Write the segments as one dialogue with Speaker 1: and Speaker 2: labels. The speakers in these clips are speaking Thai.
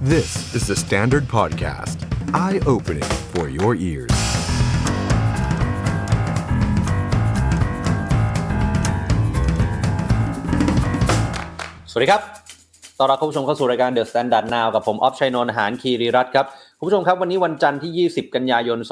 Speaker 1: This is the Standard Podcast. Eye-opening for your ears.
Speaker 2: สวัสดีครับต้อนรับคุณผู้ชมเข้าสู่รายการ The Standard Now กับผมออฟชัยนนท์ หานคีรีรัตน์ครับคุณผู้ชมครับวันนี้วันจันทร์ที่20กันยายน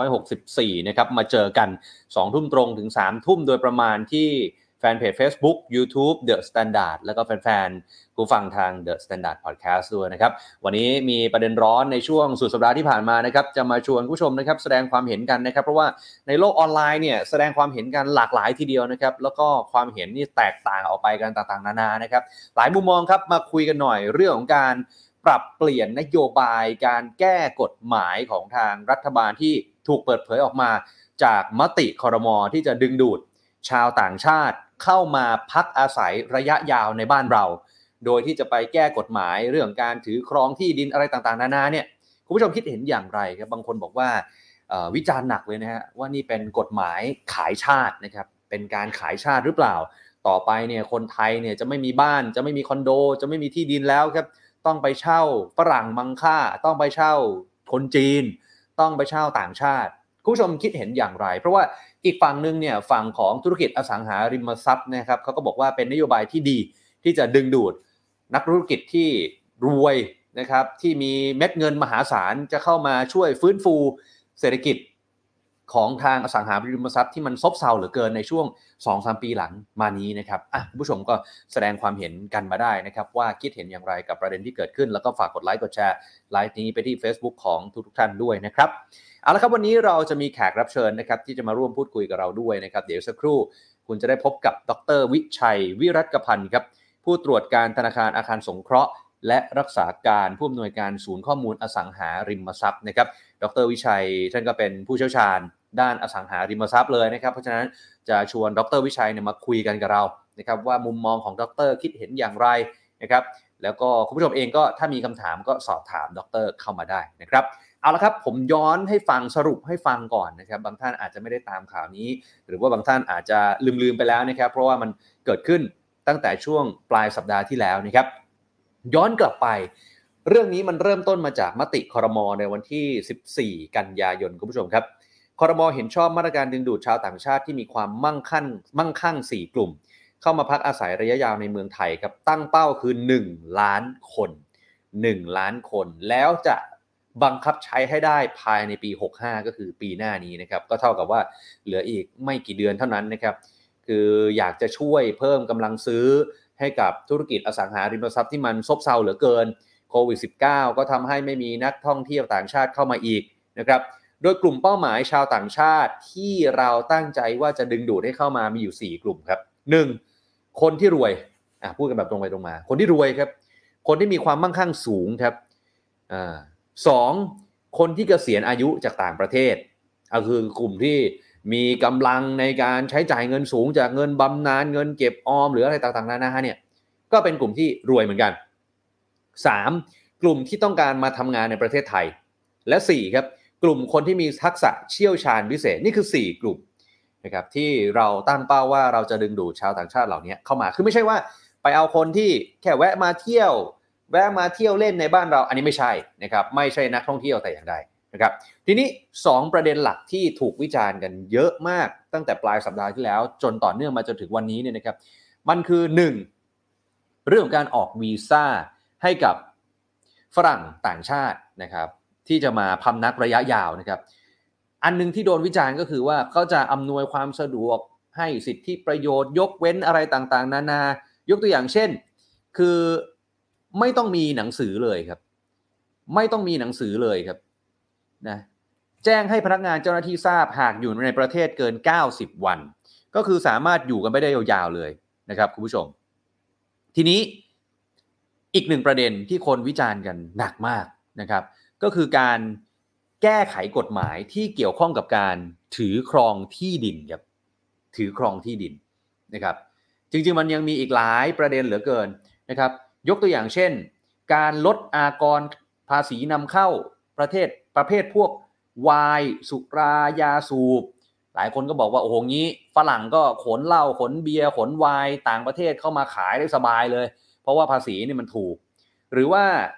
Speaker 2: 2564นะครับมาเจอกัน 2 ทุ่มตรงถึง 3 ทุ่มโดยประมาณที่แฟนเพจ Facebook YouTube The Standard แล้วก็แฟนๆผู้ฟังทาง The Standard Podcast ด้วยนะครับวันนี้มีประเด็นร้อนในช่วงสุดสัปดาห์ที่ผ่านมานะครับจะมาชวนผู้ชมนะครับแสดงความเห็นกันนะครับเพราะว่าในโลกออนไลน์เนี่ยแสดงความเห็นกันหลากหลายทีเดียวนะครับแล้วก็ความเห็นนี่แตกต่างออกไปกันต่างๆนานานะครับหลายมุมมองครับมาคุยกันหน่อยเรื่องของการปรับเปลี่ยนนโยบายการแก้กฎหมายของทางรัฐบาลที่ถูกเปิดเผยออกมาจากมติครม.ที่จะดึงดูดชาวต่างชาติเข้ามาพักอาศัยระยะยาวในบ้านเราโดยที่จะไปแก้กฎหมายเรื่องการถือครองที่ดินอะไรต่างๆนานาเนี่ยคุณผู้ชมคิดเห็นอย่างไรครับบางคนบอกว่าวิจารณ์หนักเลยนะฮะว่านี่เป็นกฎหมายขายชาตินะครับเป็นการขายชาติหรือเปล่าต่อไปเนี่ยคนไทยเนี่ยจะไม่มีบ้านจะไม่มีคอนโดจะไม่มีที่ดินแล้วครับต้องไปเช่าฝรั่งมังค่าต้องไปเช่าคนจีนต้องไปเช่าต่างชาติคุณผู้ชมคิดเห็นอย่างไรเพราะว่าอีกฝั่งนึงเนี่ยฝั่งของธุรกิจอสังหาริมทรัพย์นะครับเขาก็บอกว่าเป็นนโยบายที่ดีที่จะดึงดูดนักธุรกิจที่รวยนะครับที่มีเม็ดเงินมหาศาลจะเข้ามาช่วยฟื้นฟูเศรษฐกิจของทางอสังหาริมทรัพย์ที่มันซบเซาเหลือเกินในช่วง 2-3 ปีหลังมานี้นะครับคุณผู้ชมก็แสดงความเห็นกันมาได้นะครับว่าคิดเห็นอย่างไรกับประเด็นที่เกิดขึ้นแล้วก็ฝากกดไลค์กดแชร์ไลฟ์นี้ไปที่ Facebook ของทุกท่านด้วยนะครับเอาละครับวันนี้เราจะมีแขกรับเชิญนะครับที่จะมาร่วมพูดคุยกับเราด้วยนะครับเดี๋ยวสักครู่คุณจะได้พบกับดร.วิชัยวิรัตพันธ์ครับผู้ตรวจการธนาคารอาคารสงเคราะห์และรักษาการผู้อำนวยการศูนย์ข้อมูลอสังหาริมทรัพย์นะครับดร.วิชัยท่านก็เป็นผู้เชี่ยวชาญด้านอสังหาริมทรัพย์เลยนะครับเพราะฉะนั้นจะชวนดร.วิชัยเนี่ยมาคุยกันกับเรานะครับว่ามุมมองของดร.คิดเห็นอย่างไรนะครับแล้วก็คุณผู้ชมเองก็ถ้ามีคำถามก็สอบถามดร.เข้ามาได้นะครับเอาละครับผมย้อนให้ฟังสรุปให้ฟังก่อนนะครับบางท่านอาจจะไม่ได้ตามข่าวนี้หรือว่าบางท่านอาจจะลืมไปแล้วนะครับเพราะว่ามันเกิดขึ้นตั้งแต่ช่วงปลายสัปดาห์ที่แล้วนะครับย้อนกลับไปเรื่องนี้มันเริ่มต้นมาจากมติครม.ในวันที่14กันยายนคุณผู้ชมครับครม.เห็นชอบมาตรการดึงดูดชาวต่างชาติที่มีความมั่งคั่ง4กลุ่มเข้ามาพักอาศัยระยะยาวในเมืองไทยครับตั้งเป้าคือ1ล้านคน1ล้านคนแล้วจะบังคับใช้ให้ได้ภายในปี65ก็คือปีหน้านี้นะครับก็เท่ากับว่าเหลืออีกไม่กี่เดือนเท่านั้นนะครับคืออยากจะช่วยเพิ่มกำลังซื้อให้กับธุรกิจอสังหาริมทรัพย์ที่มันซบเซาเหลือเกินโควิด-19 ก็ทำให้ไม่มีนักท่องเที่ยวต่างชาติเข้ามาอีกนะครับโดยกลุ่มเป้าหมายชาวต่างชาติที่เราตั้งใจว่าจะดึงดูดให้เข้ามามีอยู่4กลุ่มครับ1คนที่รวยพูดกันแบบตรงไปตรงมาคนที่รวยครับคนที่มีความมั่งคั่งสูงครับ2คนที่เกษียณอายุจากต่างประเทศคือกลุ่มที่มีกำลังในการใช้จ่ายเงินสูงจากเงินบำนาญเงินเก็บออมหรืออะไรต่างๆนานาเนี่ยก็เป็นกลุ่มที่รวยเหมือนกัน3กลุ่มที่ต้องการมาทำงานในประเทศไทยและ4ครับกลุ่มคนที่มีทักษะเชี่ยวชาญพิเศษนี่คือ4กลุ่มนะครับที่เราตั้งเป้าว่าเราจะดึงดูดชาวต่างชาติเหล่านี้เข้ามาคือไม่ใช่ว่าไปเอาคนที่แค่แวะมาเที่ยวเล่นในบ้านเราอันนี้ไม่ใช่นะครับไม่ใช่นักท่องเที่ยวแต่อย่างใดนะครับทีนี้2ประเด็นหลักที่ถูกวิจารณ์กันเยอะมากตั้งแต่ปลายสัปดาห์ที่แล้วจนต่อเนื่องมาจนถึงวันนี้เนี่ยนะครับมันคือ1เรื่องของการออกวีซ่าให้กับฝรั่งต่างชาตินะครับที่จะมาพำนักระยะยาวนะครับอันนึงที่โดนวิจารณ์ก็คือว่าเขาจะอำนวยความสะดวกให้สิทธิประโยชน์ยกเว้นอะไรต่างๆนานายกตัวอย่างเช่นคือไม่ต้องมีหนังสือเลยครับไม่ต้องมีหนังสือเลยครับนะแจ้งให้พนักงานเจ้าหน้าที่ทราบหากอยู่ในประเทศเกิน90วันก็คือสามารถอยู่กันไปได้ยาวๆเลยนะครับคุณผู้ชมทีนี้อีก1ประเด็นที่คนวิจารณ์กันหนักมากนะครับก็คือการแก้ไขกฎหมายที่เกี่ยวข้องกับการถือครองที่ดินครับถือครองที่ดินนะครับจริงๆมันยังมีอีกหลายประเด็นเหลือเกินนะครับยกตัวอย่างเช่นการลดอากรภาษีนำเข้าประเภทพวกไวน์สุรายาสูบหลายคนก็บอกว่าโอ้โหงี้ฝรั่งก็ขนเหล้าขนเบียร์ขนไวน์ต่างประเทศเข้ามาขายได้สบายเลยเพราะว่าภาษีนี่มันถูกหรือว่า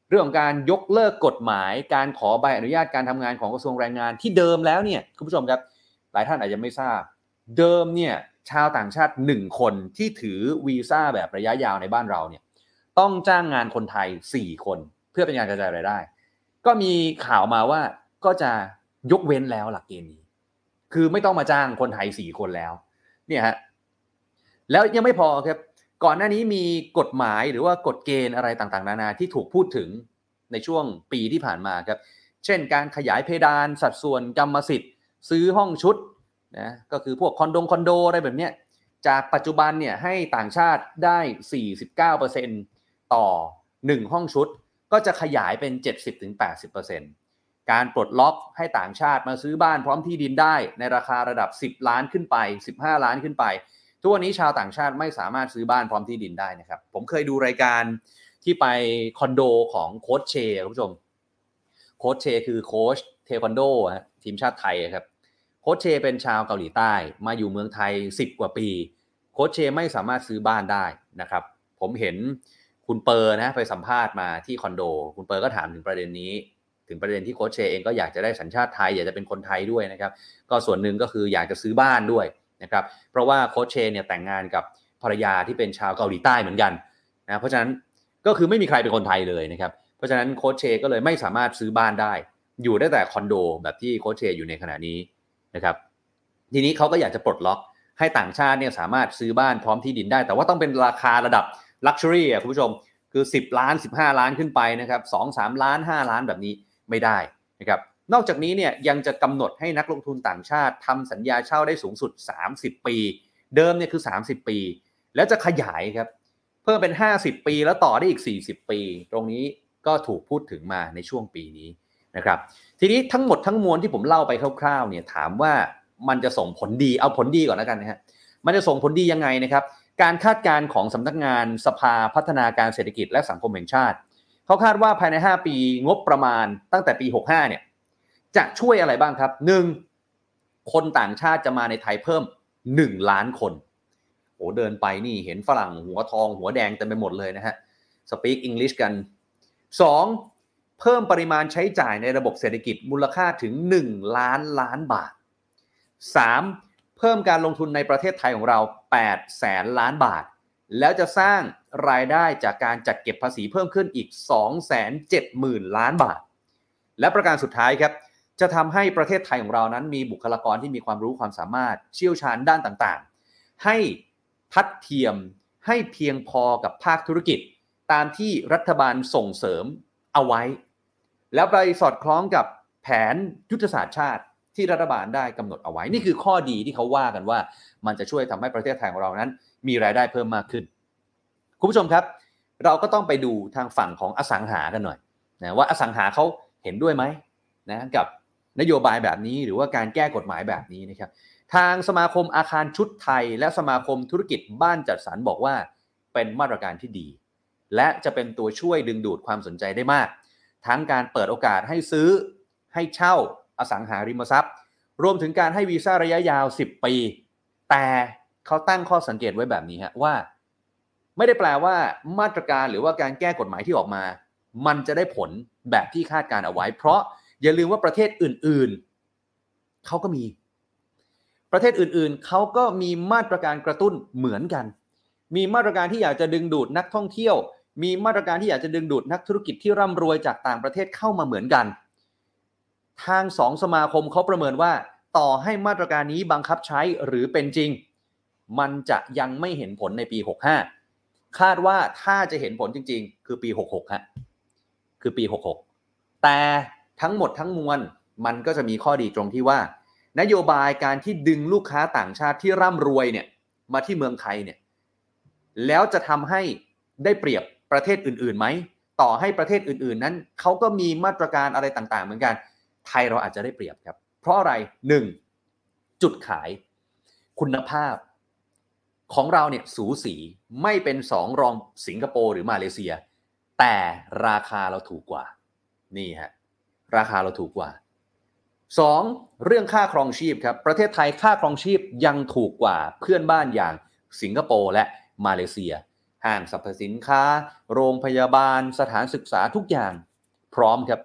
Speaker 2: เรื่องของการยกเลิกกฎหมายการขอใบอนุญาตการทำงานของกระทรวงแรงงานที่เดิมแล้วเนี่ยคุณผู้ชมครับหลายท่านอาจจะไม่ทราบเดิมเนี่ยชาวต่างชาติ1คนที่ถือวีซ่าแบบระยะยาวในบ้านเราเนี่ยต้องจ้างงานคนไทย4คนเพื่อเป็นการกระจายรายได้ก็มีข่าวมาว่าก็จะยกเว้นแล้วหลักเกณฑ์นี้คือไม่ต้องมาจ้างคนไทย4คนแล้วเนี่ยฮะแล้วยังไม่พอครับก่อนหน้านี้มีกฎหมายหรือว่ากฎเกณฑ์อะไรต่างๆนานาที่ถูกพูดถึงในช่วงปีที่ผ่านมาครับเช่นการขยายเพดานสัดส่วนกรรมสิทธิ์ซื้อห้องชุดนะก็คือพวกคอนโดอะไรแบบเนี้ยจากปัจจุบันเนี่ยให้ต่างชาติได้ 49% ต่อ1ห้องชุดก็จะขยายเป็น 70-80% การปลดล็อกให้ต่างชาติมาซื้อบ้านพร้อมที่ดินได้ในราคาระดับ10ล้านขึ้นไป15ล้านขึ้นไปทุกวันนี้ชาวต่างชาติไม่สามารถซื้อบ้านพร้อมที่ดินได้นะครับผมเคยดูรายการที่ไปคอนโดของโค้ชเชคุณผู้ชมโค้ชเชคือโค้ชเทควันโดทีมชาติไทยครับโค้ชเชเป็นชาวเกาหลีใต้มาอยู่เมืองไทย10กว่าปีโค้ชเชไม่สามารถซื้อบ้านได้นะครับผมเห็นคุณเปอร์นะไปสัมภาษณ์มาที่คอนโดคุณเปอร์ก็ถามถึงประเด็นนี้ถึงประเด็นที่โค้ชเชเองก็อยากจะได้สัญชาติไทยอยากจะเป็นคนไทยด้วยนะครับก็ส่วนหนึ่งก็คืออยากจะซื้อบ้านด้วยนะครับเพราะว่าโค้ชเชเนี่ยแต่งงานกับภรรยาที่เป็นชาวเกาหลีใต้เหมือนกันนะเพราะฉะนั้นก็คือไม่มีใครเป็นคนไทยเลยนะครับเพราะฉะนั้นโค้ชเชก็เลยไม่สามารถซื้อบ้านได้อยู่ได้แต่คอนโดแบบที่โค้ชเชอยู่ในขณะนี้นะครับทีนี้เขาก็อยากจะปลดล็อกให้ต่างชาติเนี่ยสามารถซื้อบ้านพร้อมที่ดินได้แต่ว่าต้องเป็นราคาระดับ luxury อ่ะคุณผู้ชมคือ10ล้าน15ล้านขึ้นไปนะครับ2-3ล้าน5ล้านแบบนี้ไม่ได้นะครับนอกจากนี้เนี่ยยังจะกำหนดให้นักลงทุนต่างชาติทำสัญญาเช่าได้สูงสุด30ปีเดิมเนี่ยคือ30ปีแล้วจะขยายครับเพิ่มเป็น50ปีแล้วต่อได้อีก40ปีตรงนี้ก็ถูกพูดถึงมาในช่วงปีนี้นะครับทีนี้ทั้งหมดทั้งมวลที่ผมเล่าไปคร่าวๆเนี่ยถามว่ามันจะส่งผลดีเอาผลดีก่อนแล้วกันนะฮะมันจะส่งผลดียังไงนะครับการคาดการณ์ของสำนักงานสภาพัฒนาการเศรษฐกิจและสังคมแห่งชาติเขาคาดว่าภายใน5ปีงบประมาณตั้งแต่ปี65เนี่ยจะช่วยอะไรบ้างครับ1คนต่างชาติจะมาในไทยเพิ่ม1ล้านคนโอ้เดินไปนี่เห็นฝรั่งหัวทองหัวแดงเต็มไปหมดเลยนะฮะสปีกอังกฤษกัน2เพิ่มปริมาณใช้จ่ายในระบบเศรษฐกิจมูลค่าถึง1ล้านล้านบาท3เพิ่มการลงทุนในประเทศไทยของเรา8แสนล้านบาทแล้วจะสร้างรายได้จากการจัดเก็บภาษีเพิ่มขึ้นอีก 270,000 ล้านบาทและประการสุดท้ายครับจะทำให้ประเทศไทยของเรานั้นมีบุคลากรที่มีความรู้ความสามารถเชี่ยวชาญด้านต่างๆให้ทัดเทียมให้เพียงพอกับภาคธุรกิจตามที่รัฐบาลส่งเสริมเอาไว้แล้วไปสอดคล้องกับแผนยุทธศาสตร์ชาติที่รัฐบาลได้กำหนดเอาไว้นี่คือข้อดีที่เขาว่ากันว่ามันจะช่วยทำให้ประเทศไทยของเรานั้นมีรายได้เพิ่มมากขึ้นคุณผู้ชมครับเราก็ต้องไปดูทางฝั่งของอสังหากันหน่อยนะว่าอสังหาเขาเห็นด้วยไหมนะกับนโยบายแบบนี้หรือว่าการแก้กฎหมายแบบนี้นะครับทางสมาคมอาคารชุดไทยและสมาคมธุรกิจบ้านจัดสรรบอกว่าเป็นมาตรการที่ดีและจะเป็นตัวช่วยดึงดูดความสนใจได้มากทั้งการเปิดโอกาสให้ซื้อให้เช่าอสังหาริมทรัพย์รวมถึงการให้วีซ่าระยะยาว10ปีแต่เขาตั้งข้อสังเกตไว้แบบนี้ฮะว่าไม่ได้แปลว่ามาตรการหรือว่าการแก้กฎหมายที่ออกมามันจะได้ผลแบบที่คาดการเอาไว้เพราะอย่าลืมว่าประเทศอื่นๆเขาก็มีประเทศอื่นๆเขาก็มีมาตรการกระตุ้นเหมือนกันมีมาตรการที่อยากจะดึงดูดนักท่องเที่ยวมีมาตรการที่อยากจะดึงดูดนักธุรกิจที่ร่ำรวยจากต่างประเทศเข้ามาเหมือนกันทาง2สมาคมเขาประเมินว่าต่อให้มาตรการนี้บังคับใช้หรือเป็นจริงมันจะยังไม่เห็นผลในปี65คาดว่าถ้าจะเห็นผลจริงๆคือปี66ฮะคือปี66แต่ทั้งหมดทั้งมวลมันก็จะมีข้อดีตรงที่ว่านโยบายการที่ดึงลูกค้าต่างชาติที่ร่ำรวยเนี่ยมาที่เมืองไทยเนี่ยแล้วจะทำให้ได้เปรียบประเทศอื่นๆไหมต่อให้ประเทศอื่นๆนั้นเขาก็มีมาตรการอะไรต่างๆเหมือนกันไทยเราอาจจะได้เปรียบครับเพราะอะไร1จุดขายคุณภาพของเราเนี่ยสูสีไม่เป็น2รองสิงคโปร์หรือมาเลเซียแต่ราคาเราถูกกว่านี่ฮะราคาเราถูกกว่า2เรื่องค่าครองชีพครับประเทศไทยค่าครองชีพยังถูกกว่าเพื่อนบ้านอย่างสิงคโปร์และมาเลเซียห้างสรรพสินค้าโรงพยาบาลสถานศึกษาทุกอย่างพร้อมครับ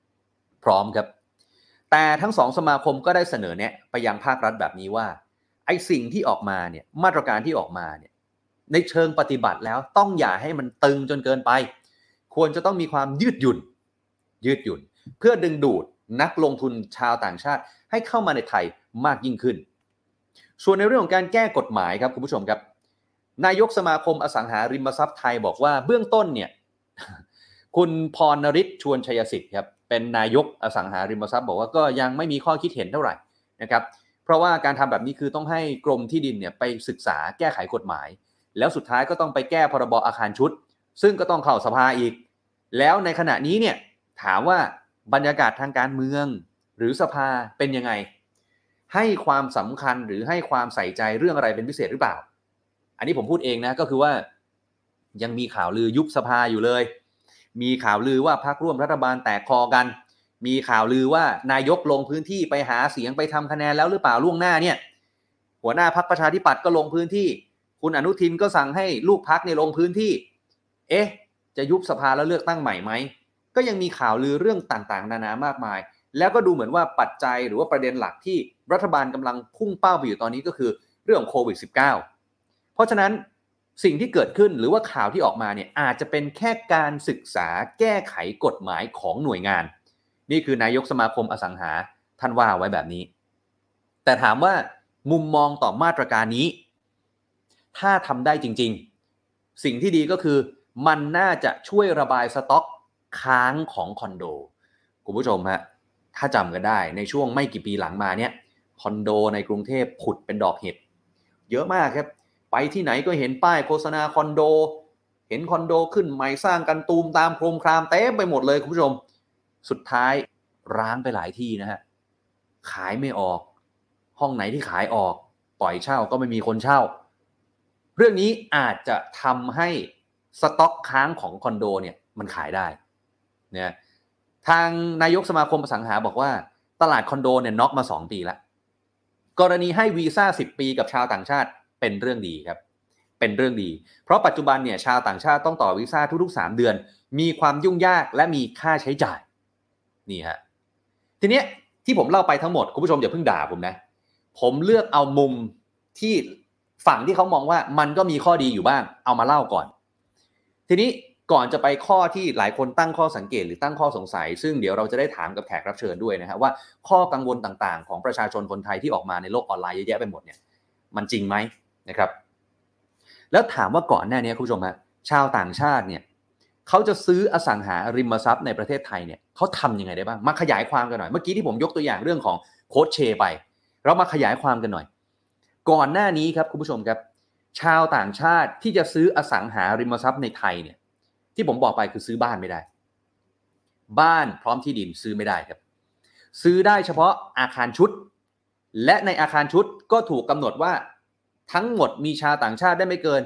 Speaker 2: แต่ทั้งสองสมาคมก็ได้เสนอแนะไปยังภาครัฐแบบนี้ว่าไอ้สิ่งที่ออกมาเนี่ยมาตรการที่ออกมาเนี่ยในเชิงปฏิบัติแล้วต้องอย่าให้มันตึงจนเกินไปควรจะต้องมีความยืดหยุ่นเพื่อดึงดูดนักลงทุนชาวต่างชาติให้เข้ามาในไทยมากยิ่งขึ้นส่วนในเรื่องของการแก้กฎหมายครับคุณผู้ชมครับนายกสมาคมอสังหาริมทรัพย์ไทยบอกว่าเบื้องต้นเนี่ย คุณพรณฤทธิ์ชวนชัยสิทธิ์ครับเป็นนายกอสังหาริมทรัพย์บอกว่าก็ยังไม่มีข้อคิดเห็นเท่าไหร่นะครับเพราะว่าการทำแบบนี้คือต้องให้กรมที่ดินเนี่ยไปศึกษาแก้ไขกฎหมายแล้วสุดท้ายก็ต้องไปแก้พรบอาคารชุดซึ่งก็ต้องเข้าสภาอีกแล้วในขณะนี้เนี่ยถามว่าบรรยากาศทางการเมืองหรือสภาเป็นยังไงให้ความสำคัญหรือให้ความใส่ใจเรื่องอะไรเป็นพิเศษหรือเปล่าอันนี้ผมพูดเองนะก็คือว่ายังมีข่าวลือยุบสภาอยู่เลยมีข่าวลือว่าพรรคร่วมรัฐบาลแตกคอกันมีข่าวลือว่านายกลงพื้นที่ไปหาเสียงไปทำคะแนนแล้วหรือเปล่าล่วงหน้าเนี่ยหัวหน้าพรรคประชาธิปัตย์ก็ลงพื้นที่คุณอนุทินก็สั่งให้ลูกพรรคเนี่ยลงพื้นที่จะยุบสภาแล้วเลือกตั้งใหม่ไหมก็ยังมีข่าวลือเรื่องต่างๆนานามากมายแล้วก็ดูเหมือนว่าปัจจัยหรือว่าประเด็นหลักที่รัฐบาลกำลังพุ่งเป้าไปอยู่ตอนนี้ก็คือเรื่องโควิด -19 เพราะฉะนั้นสิ่งที่เกิดขึ้นหรือว่าข่าวที่ออกมาเนี่ยอาจจะเป็นแค่การศึกษาแก้ไขกฎหมายของหน่วยงานนี่คือนายกสมาคมอสังหาท่านว่าไว้แบบนี้แต่ถามว่ามุมมองต่อมาตรการนี้ถ้าทำได้จริงๆสิ่งที่ดีก็คือมันน่าจะช่วยระบายสต็อกค้างของคอนโดคุณผู้ชมฮะถ้าจำกันได้ในช่วงไม่กี่ปีหลังมาเนี่ยคอนโดในกรุงเทพผุดเป็นดอกเห็ดเยอะมากครับไปที่ไหนก็เห็นป้ายโฆษณาคอนโดเห็นคอนโดขึ้นใหม่สร้างกันตูมตามโครมครามเต็มไปหมดเลยคุณผู้ชมสุดท้ายร้างไปหลายที่นะฮะขายไม่ออกห้องไหนที่ขายออกปล่อยเช่าก็ไม่มีคนเช่าเรื่องนี้อาจจะทำให้สต็อกค้างของคอนโดเนี่ยมันขายได้เนี่ยทางนายกสมาคมอสังหาบอกว่าตลาดคอนโดเนี่ยน็อกมา2 ปีแล้วกรณีให้วีซ่า10 ปีกับชาวต่างชาติเป็นเรื่องดีครับเป็นเรื่องดีเพราะปัจจุบันเนี่ยชาวต่างชาติต้องต่อวีซ่าทุกๆ3 เดือนมีความยุ่งยากและมีค่าใช้จ่ายนี่ฮะทีเนี้ยที่ผมเล่าไปทั้งหมดคุณผู้ชมอย่าเพิ่งด่าผมนะผมเลือกเอามุมที่ฝั่งที่เขามองว่ามันก็มีข้อดีอยู่บ้างเอามาเล่าก่อนทีนี้ก่อนจะไปข้อที่หลายคนตั้งข้อสังเกตหรือตั้งข้อสงสัยซึ่งเดี๋ยวเราจะได้ถามกับแขกรับเชิญด้วยนะฮะว่าข้อกังวลต่างๆของประชาชนคนไทยที่ออกมาในโลกออนไลน์เยอะแยะไปหมดเนี่ยมันจริงไหมนะครับแล้วถามว่าก่อนหน้านี้คุณผู้ชมฮะชาวต่างชาติเนี่ยเขาจะซื้ออสังหาริมทรัพย์ในประเทศไทยเนี่ยเขาทำยังไงได้บ้างมาขยายความกันหน่อยเมื่อกี้ที่ผมยกตัวอย่างเรื่องของโค้ชเชไปเรามาขยายความกันหน่อยก่อนหน้านี้ครับคุณผู้ชมครับชาวต่างชาติที่จะซื้ออสังหาริมทรัพย์ในไทยเนี่ยที่ผมบอกไปคือซื้อบ้านไม่ได้บ้านพร้อมที่ดินซื้อไม่ได้ครับซื้อได้เฉพาะอาคารชุดและในอาคารชุดก็ถูกกำหนดว่าทั้งหมดมีชาวต่างชาติได้ไม่เกิน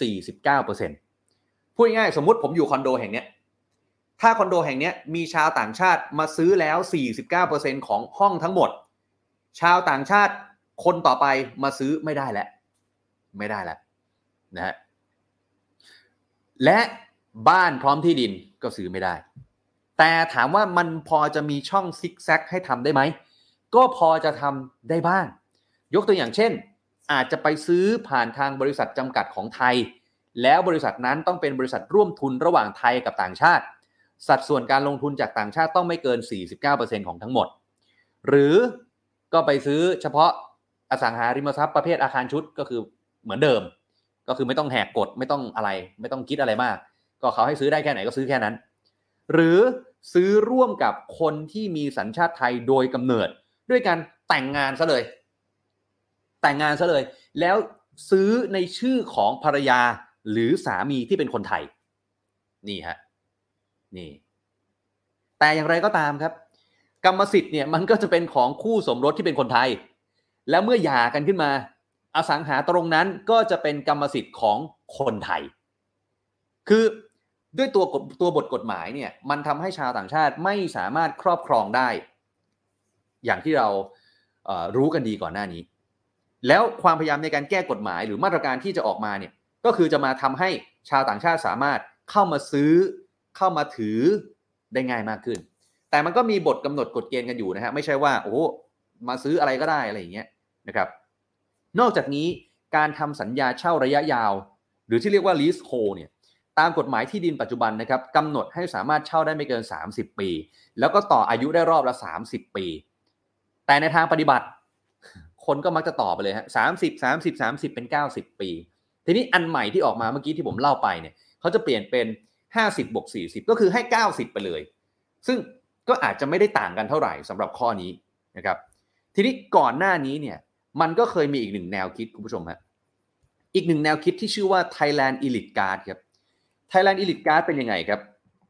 Speaker 2: 49% พูดง่ายๆสมมุติผมอยู่คอนโดแห่งเนี้ยถ้าคอนโดแห่งเนี้ยมีชาวต่างชาติมาซื้อแล้ว 49% ของห้องทั้งหมดชาวต่างชาติคนต่อไปมาซื้อไม่ได้แล้วนะฮะและบ้านพร้อมที่ดินก็ซื้อไม่ได้แต่ถามว่ามันพอจะมีช่องซิกแซกให้ทำได้ไหมก็พอจะทำได้บ้างยกตัวอย่างเช่นอาจจะไปซื้อผ่านทางบริษัทจำกัดของไทยแล้วบริษัทนั้นต้องเป็นบริษัทร่วมทุนระหว่างไทยกับต่างชาติสัดส่วนการลงทุนจากต่างชาติต้องไม่เกิน 49% ของทั้งหมดหรือก็ไปซื้อเฉพาะอสังหาริมทรัพย์ประเภทอาคารชุดก็คือเหมือนเดิมก็คือไม่ต้องแหกกฎไม่ต้องอะไรไม่ต้องคิดอะไรมากก็เขาให้ซื้อได้แค่ไหนก็ซื้อแค่นั้นหรือซื้อร่วมกับคนที่มีสัญชาติไทยโดยกำเนิดด้วยการแต่งงานซะเลยแล้วซื้อในชื่อของภรรยาหรือสามีที่เป็นคนไทยนี่ฮะนี่แต่อย่างไรก็ตามครับกรรมสิทธิ์เนี่ยมันก็จะเป็นของคู่สมรสที่เป็นคนไทยแล้วเมื่อหย่ากันขึ้นมาอสังหาตรงนั้นก็จะเป็นกรรมสิทธิ์ของคนไทยคือด้วยตัวบทกฎหมายเนี่ยมันทำให้ชาวต่างชาติไม่สามารถครอบครองได้อย่างที่เรารู้กันดีก่อนหน้านี้แล้วความพยายามในการแก้กฎหมายหรือมาตรการที่จะออกมาเนี่ยก็คือจะมาทำให้ชาวต่างชาติสามารถเข้ามาซื้อเข้ามาถือได้ง่ายมากขึ้นแต่มันก็มีบทกำหนดกฎเกณฑ์กันอยู่นะฮะไม่ใช่ว่าโอ้มาซื้ออะไรก็ได้อะไรอย่างเงี้ยนะครับนอกจากนี้การทำสัญญาเช่าระยะยาวหรือที่เรียกว่า leasehold เนี่ยตามกฎหมายที่ดินปัจจุบันนะครับกำหนดให้สามารถเช่าได้ไม่เกิน30ปีแล้วก็ต่ออายุได้รอบละ30ปีแต่ในทางปฏิบัติคนก็มักจะต่อไปเลยฮะ30เป็น90ปีทีนี้อันใหม่ที่ออกมาเมื่อกี้ที่ผมเล่าไปเนี่ยเขาจะเปลี่ยนเป็น50บวก40ก็คือให้90ไปเลยซึ่งก็อาจจะไม่ได้ต่างกันเท่าไหร่สำหรับข้อนี้นะครับทีนี้ก่อนหน้านี้เนี่ยมันก็เคยมีอีกหนึ่งแนวคิดคุณผู้ชมฮะอีกหนึ่งแนวคิดที่ชื่อว่า Thailand Elite Guard ครับ Thailand Elite Guard เป็นยังไงครับ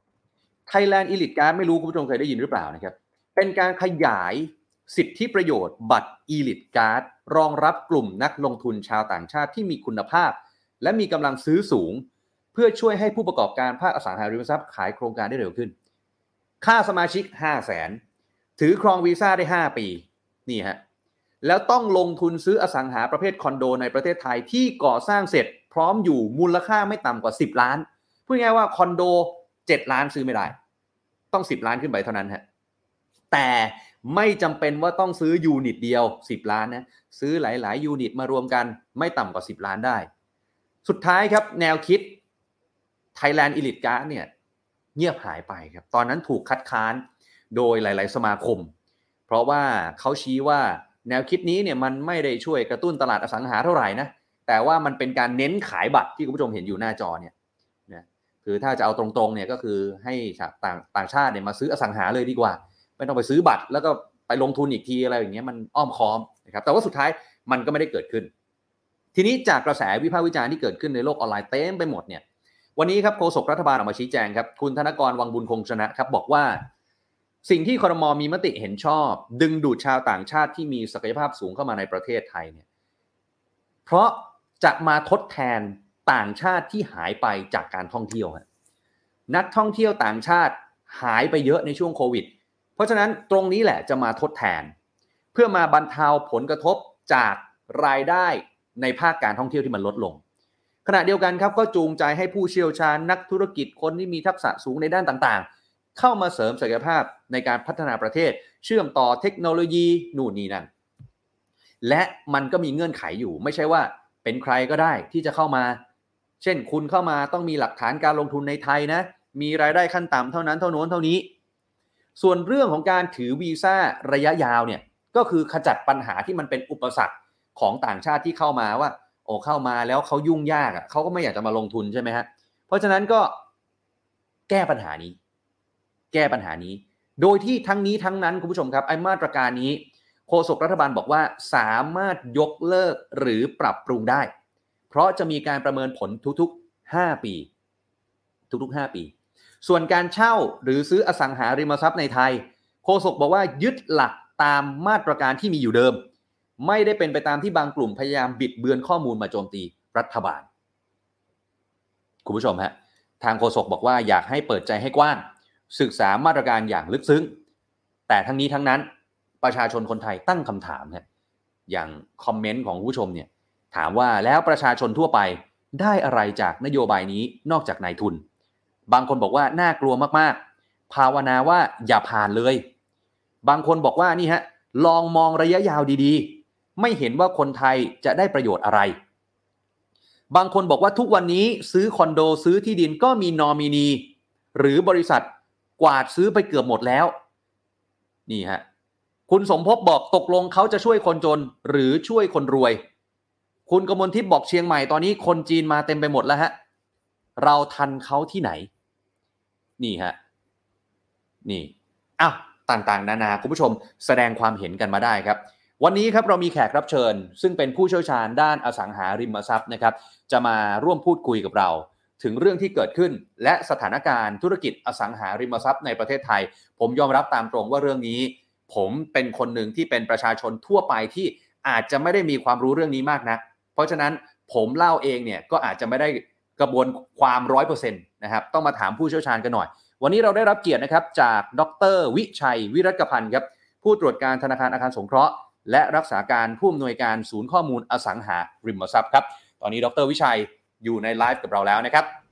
Speaker 2: Thailand Elite Guard ไม่รู้คุณผู้ชมเคยได้ยินหรือเปล่านะครับเป็นการขยายสิทธิประโยชน์บัตร Elite Guard รองรับกลุ่มนักลงทุนชาวต่างชาติที่มีคุณภาพและมีกำลังซื้อสูงเพื่อช่วยให้ผู้ประกอบการภาคอสังหาริมทรัพย์ขายโครงการได้เร็วขึ้นค่าสมาชิก 500,000 ถือครองวีซ่าได้5ปีนี่ฮะแล้วต้องลงทุนซื้ออสังหาประเภทคอนโดในประเทศไทยที่ก่อสร้างเสร็จพร้อมอยู่มูลค่าไม่ต่ำกว่า10ล้านพูดง่ายๆว่าคอนโด7ล้านซื้อไม่ได้ต้อง10ล้านขึ้นไปเท่านั้นฮะแต่ไม่จำเป็นว่าต้องซื้อยูนิตเดียว10ล้านนะซื้อหลายๆยูนิตมารวมกันไม่ต่ำกว่า10ล้านได้สุดท้ายครับแนวคิด Thailand Elite Guard เนี่ยเงียบหายไปครับตอนนั้นถูกคัดค้านโดยหลายๆสมาคมเพราะว่าเขาชี้ว่าแนวคิดนี้เนี่ยมันไม่ได้ช่วยกระตุ้นตลาดอสังหาเท่าไหร่นะแต่ว่ามันเป็นการเน้นขายบัตรที่คุณผู้ชมเห็นอยู่หน้าจอเนี่ยนะคือถ้าจะเอาตรงๆเนี่ยก็คือให้ต่างชาติเนี่ยมาซื้ออสังหาเลยดีกว่าไม่ต้องไปซื้อบัตรแล้วก็ไปลงทุนอีกทีอะไรอย่างเงี้ยมันอ้อมค้อมนะครับแต่ว่าสุดท้ายมันก็ไม่ได้เกิดขึ้นทีนี้จากกระแสวิพากษ์วิจารณ์ที่เกิดขึ้นในโลกออนไลน์เต็มไปหมดเนี่ยวันนี้ครับโฆษกรัฐบาลออกมาชี้แจงครับคุณธนกรวังบุญคงชนะครับบอกว่าสิ่งที่ครม.มีมติเห็นชอบดึงดูดชาวต่างชาติที่มีศักยภาพสูงเข้ามาในประเทศไทยเนี่ยเพราะจะมาทดแทนต่างชาติที่หายไปจากการท่องเที่ยวนักท่องเที่ยวต่างชาติหายไปเยอะในช่วงโควิดเพราะฉะนั้นตรงนี้แหละจะมาทดแทนเพื่อมาบรรเทาผลกระทบจากรายได้ในภาคการท่องเที่ยวที่มันลดลงขณะเดียวกันครับก็จูงใจให้ผู้เชี่ยวชาญนักธุรกิจคนที่มีทักษะสูงในด้านต่างๆเข้ามาเสริมศักยภาพในการพัฒนาประเทศเชื่อมต่อเทคโนโลยีนู่นนี่นั่นและมันก็มีเงื่อนไขอยู่ไม่ใช่ว่าเป็นใครก็ได้ที่จะเข้ามาเช่นคุณเข้ามาต้องมีหลักฐานการลงทุนในไทยนะมีรายได้ขั้นต่ำเท่านั้นเท่าโน้นเท่านี้ส่วนเรื่องของการถือวีซ่าระยะยาวเนี่ยก็คือขจัดปัญหาที่มันเป็นอุปสรรคของต่างชาติที่เข้ามาว่าเข้ามาแล้วเขายุ่งยากเขาก็ไม่อยากจะมาลงทุนใช่ไหมฮะเพราะฉะนั้นก็แก้ปัญหานี้โดยที่ทั้งนี้ทั้งนั้นคุณผู้ชมครับไอ้มาตรการนี้โฆษกรัฐบาลบอกว่าสามารถยกเลิกหรือปรับปรุงได้เพราะจะมีการประเมินผลทุกๆ5ปีส่วนการเช่าหรือซื้ออสังหาริมทรัพย์ในไทยโฆษกบอกว่ายึดหลักตามมาตรการที่มีอยู่เดิมไม่ได้เป็นไปตามที่บางกลุ่มพยายามบิดเบือนข้อมูลมาโจมตีรัฐบาลคุณผู้ชมฮะทางโฆษกบอกว่าอยากให้เปิดใจให้กว้างศึกษามาตรการอย่างลึกซึ้งแต่ทั้งนี้ทั้งนั้นประชาชนคนไทยตั้งคำถามครับอย่างคอมเมนต์ของผู้ชมเนี่ยถามว่าแล้วประชาชนทั่วไปได้อะไรจากนโยบายนี้นอกจากนายทุนบางคนบอกว่าน่ากลัวมากๆภาวนาว่าอย่าผ่านเลยบางคนบอกว่านี่ฮะลองมองระยะยาวดีๆไม่เห็นว่าคนไทยจะได้ประโยชน์อะไรบางคนบอกว่าทุกวันนี้ซื้อคอนโดซื้อที่ดินก็มีนอมินีหรือบริษัทกวาดซื้อไปเกือบหมดแล้วนี่ฮะคุณสมภพบอกตกลงเขาจะช่วยคนจนหรือช่วยคนรวยคุณกมลทิพย์บอกเชียงใหม่ตอนนี้คนจีนมาเต็มไปหมดแล้วฮะเราทันเขาที่ไหนนี่ฮะนี่ต่างๆนานาคุณผู้ชมแสดงความเห็นกันมาได้ครับวันนี้ครับเรามีแขกรับเชิญซึ่งเป็นผู้เชี่ยวชาญด้านอสังหาริมทรัพย์นะครับจะมาร่วมพูดคุยกับเราถึงเรื่องที่เกิดขึ้นและสถานการณ์ธุรกิจอสังหาริมทรัพย์ในประเทศไทยผมยอมรับตามตรงว่าเรื่องนี้ผมเป็นคนหนึ่งที่เป็นประชาชนทั่วไปที่อาจจะไม่ได้มีความรู้เรื่องนี้มากนักเพราะฉะนั้นผมเล่าเองเนี่ยก็อาจจะไม่ได้กระบวนความ 100% นะครับต้องมาถามผู้เชี่ยวชาญกันหน่อยวันนี้เราได้รับเกียรตินะครับจากดร.วิชัยวิรัตพันธ์ครับผู้ตรวจการธนาคารอาคารสงเคราะห์และรักษาการผู้อำนวยการศูนย์ข้อมูลอสังหาริมทรัพย์ครับตอนนี้ดร.วิชัยอยู่ในไลฟ์กับเราแล้วนะครับ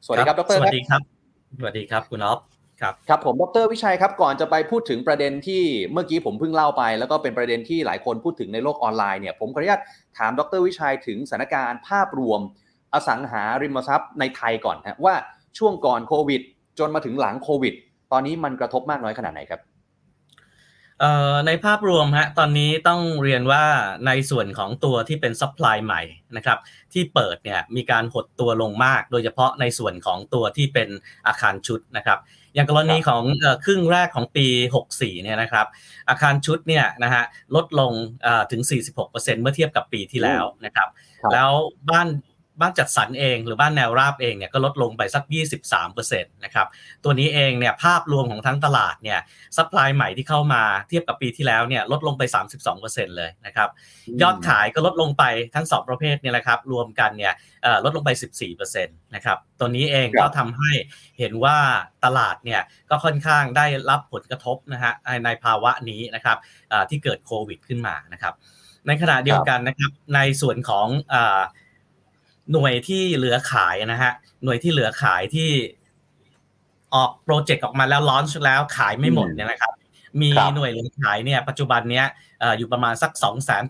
Speaker 2: สวัสดีครับดร
Speaker 3: สวัสดีครับสวัสดีครับคุณอ๊อฟ
Speaker 2: ครับผมดร.วิชัยครับก่อนจะไปพูดถึงประเด็นที่เมื่อกี้ผมเพิ่งเล่าไปแล้วก็เป็นประเด็นที่หลายคนพูดถึงในโลกออนไลน์เนี่ยผมขออนุญาตถามดร.วิชัยถึงสถานการณ์ภาพรวมอสังหาริมทรัพย์ในไทยก่อนฮะว่าช่วงก่อนโควิดจนมาถึงหลังโควิดตอนนี้มันกระทบมากน้อยขนาดไหนครับ
Speaker 3: ในภาพรวมฮะตอนนี้ต้องเรียนว่าในส่วนของตัวที่เป็นซัพพลายใหม่นะครับที่เปิดเนี่ยมีการหดตัวลงมากโดยเฉพาะในส่วนของตัวที่เป็นอาคารชุดนะครับอย่างกรณีของครึ่งแรกของปี64เนี่ยนะครับอาคารชุดเนี่ยนะฮะลดลงถึง 46% เมื่อเทียบกับปีที่แล้วนะครับแล้วบ้านจัดสรรเองหรือบ้านแนวราบเองเนี่ยก็ลดลงไปสัก 23% นะครับตัวนี้เองเนี่ยภาพรวมของทั้งตลาดเนี่ยซัพพลายใหม่ที่เข้ามาเทียบกับปีที่แล้วเนี่ยลดลงไป 32% เลยนะครับยอดขายก็ลดลงไปทั้ง2ประเภทเนี่ยแหละครับรวมกันเนี่ยลดลงไป 14% นะครับตัวนี้เองก็ทำให้เห็นว่าตลาดเนี่ยก็ค่อนข้างได้รับผลกระทบนะฮะในภาวะนี้นะครับที่เกิดโควิดขึ้นมานะครับในขณะเดียวกันนะครับในส่วนของหน่วยที่เหลือขายนะฮะหน่วยที่เหลือขายที่ออกโปรเจกต์ออกมาแล้วลอนช์แล้วขายไม่หมดเนี่ยนะครับมีหน่วยเหลือขายเนี่ยปัจจุบันเนี้ยอยู่ประมาณสัก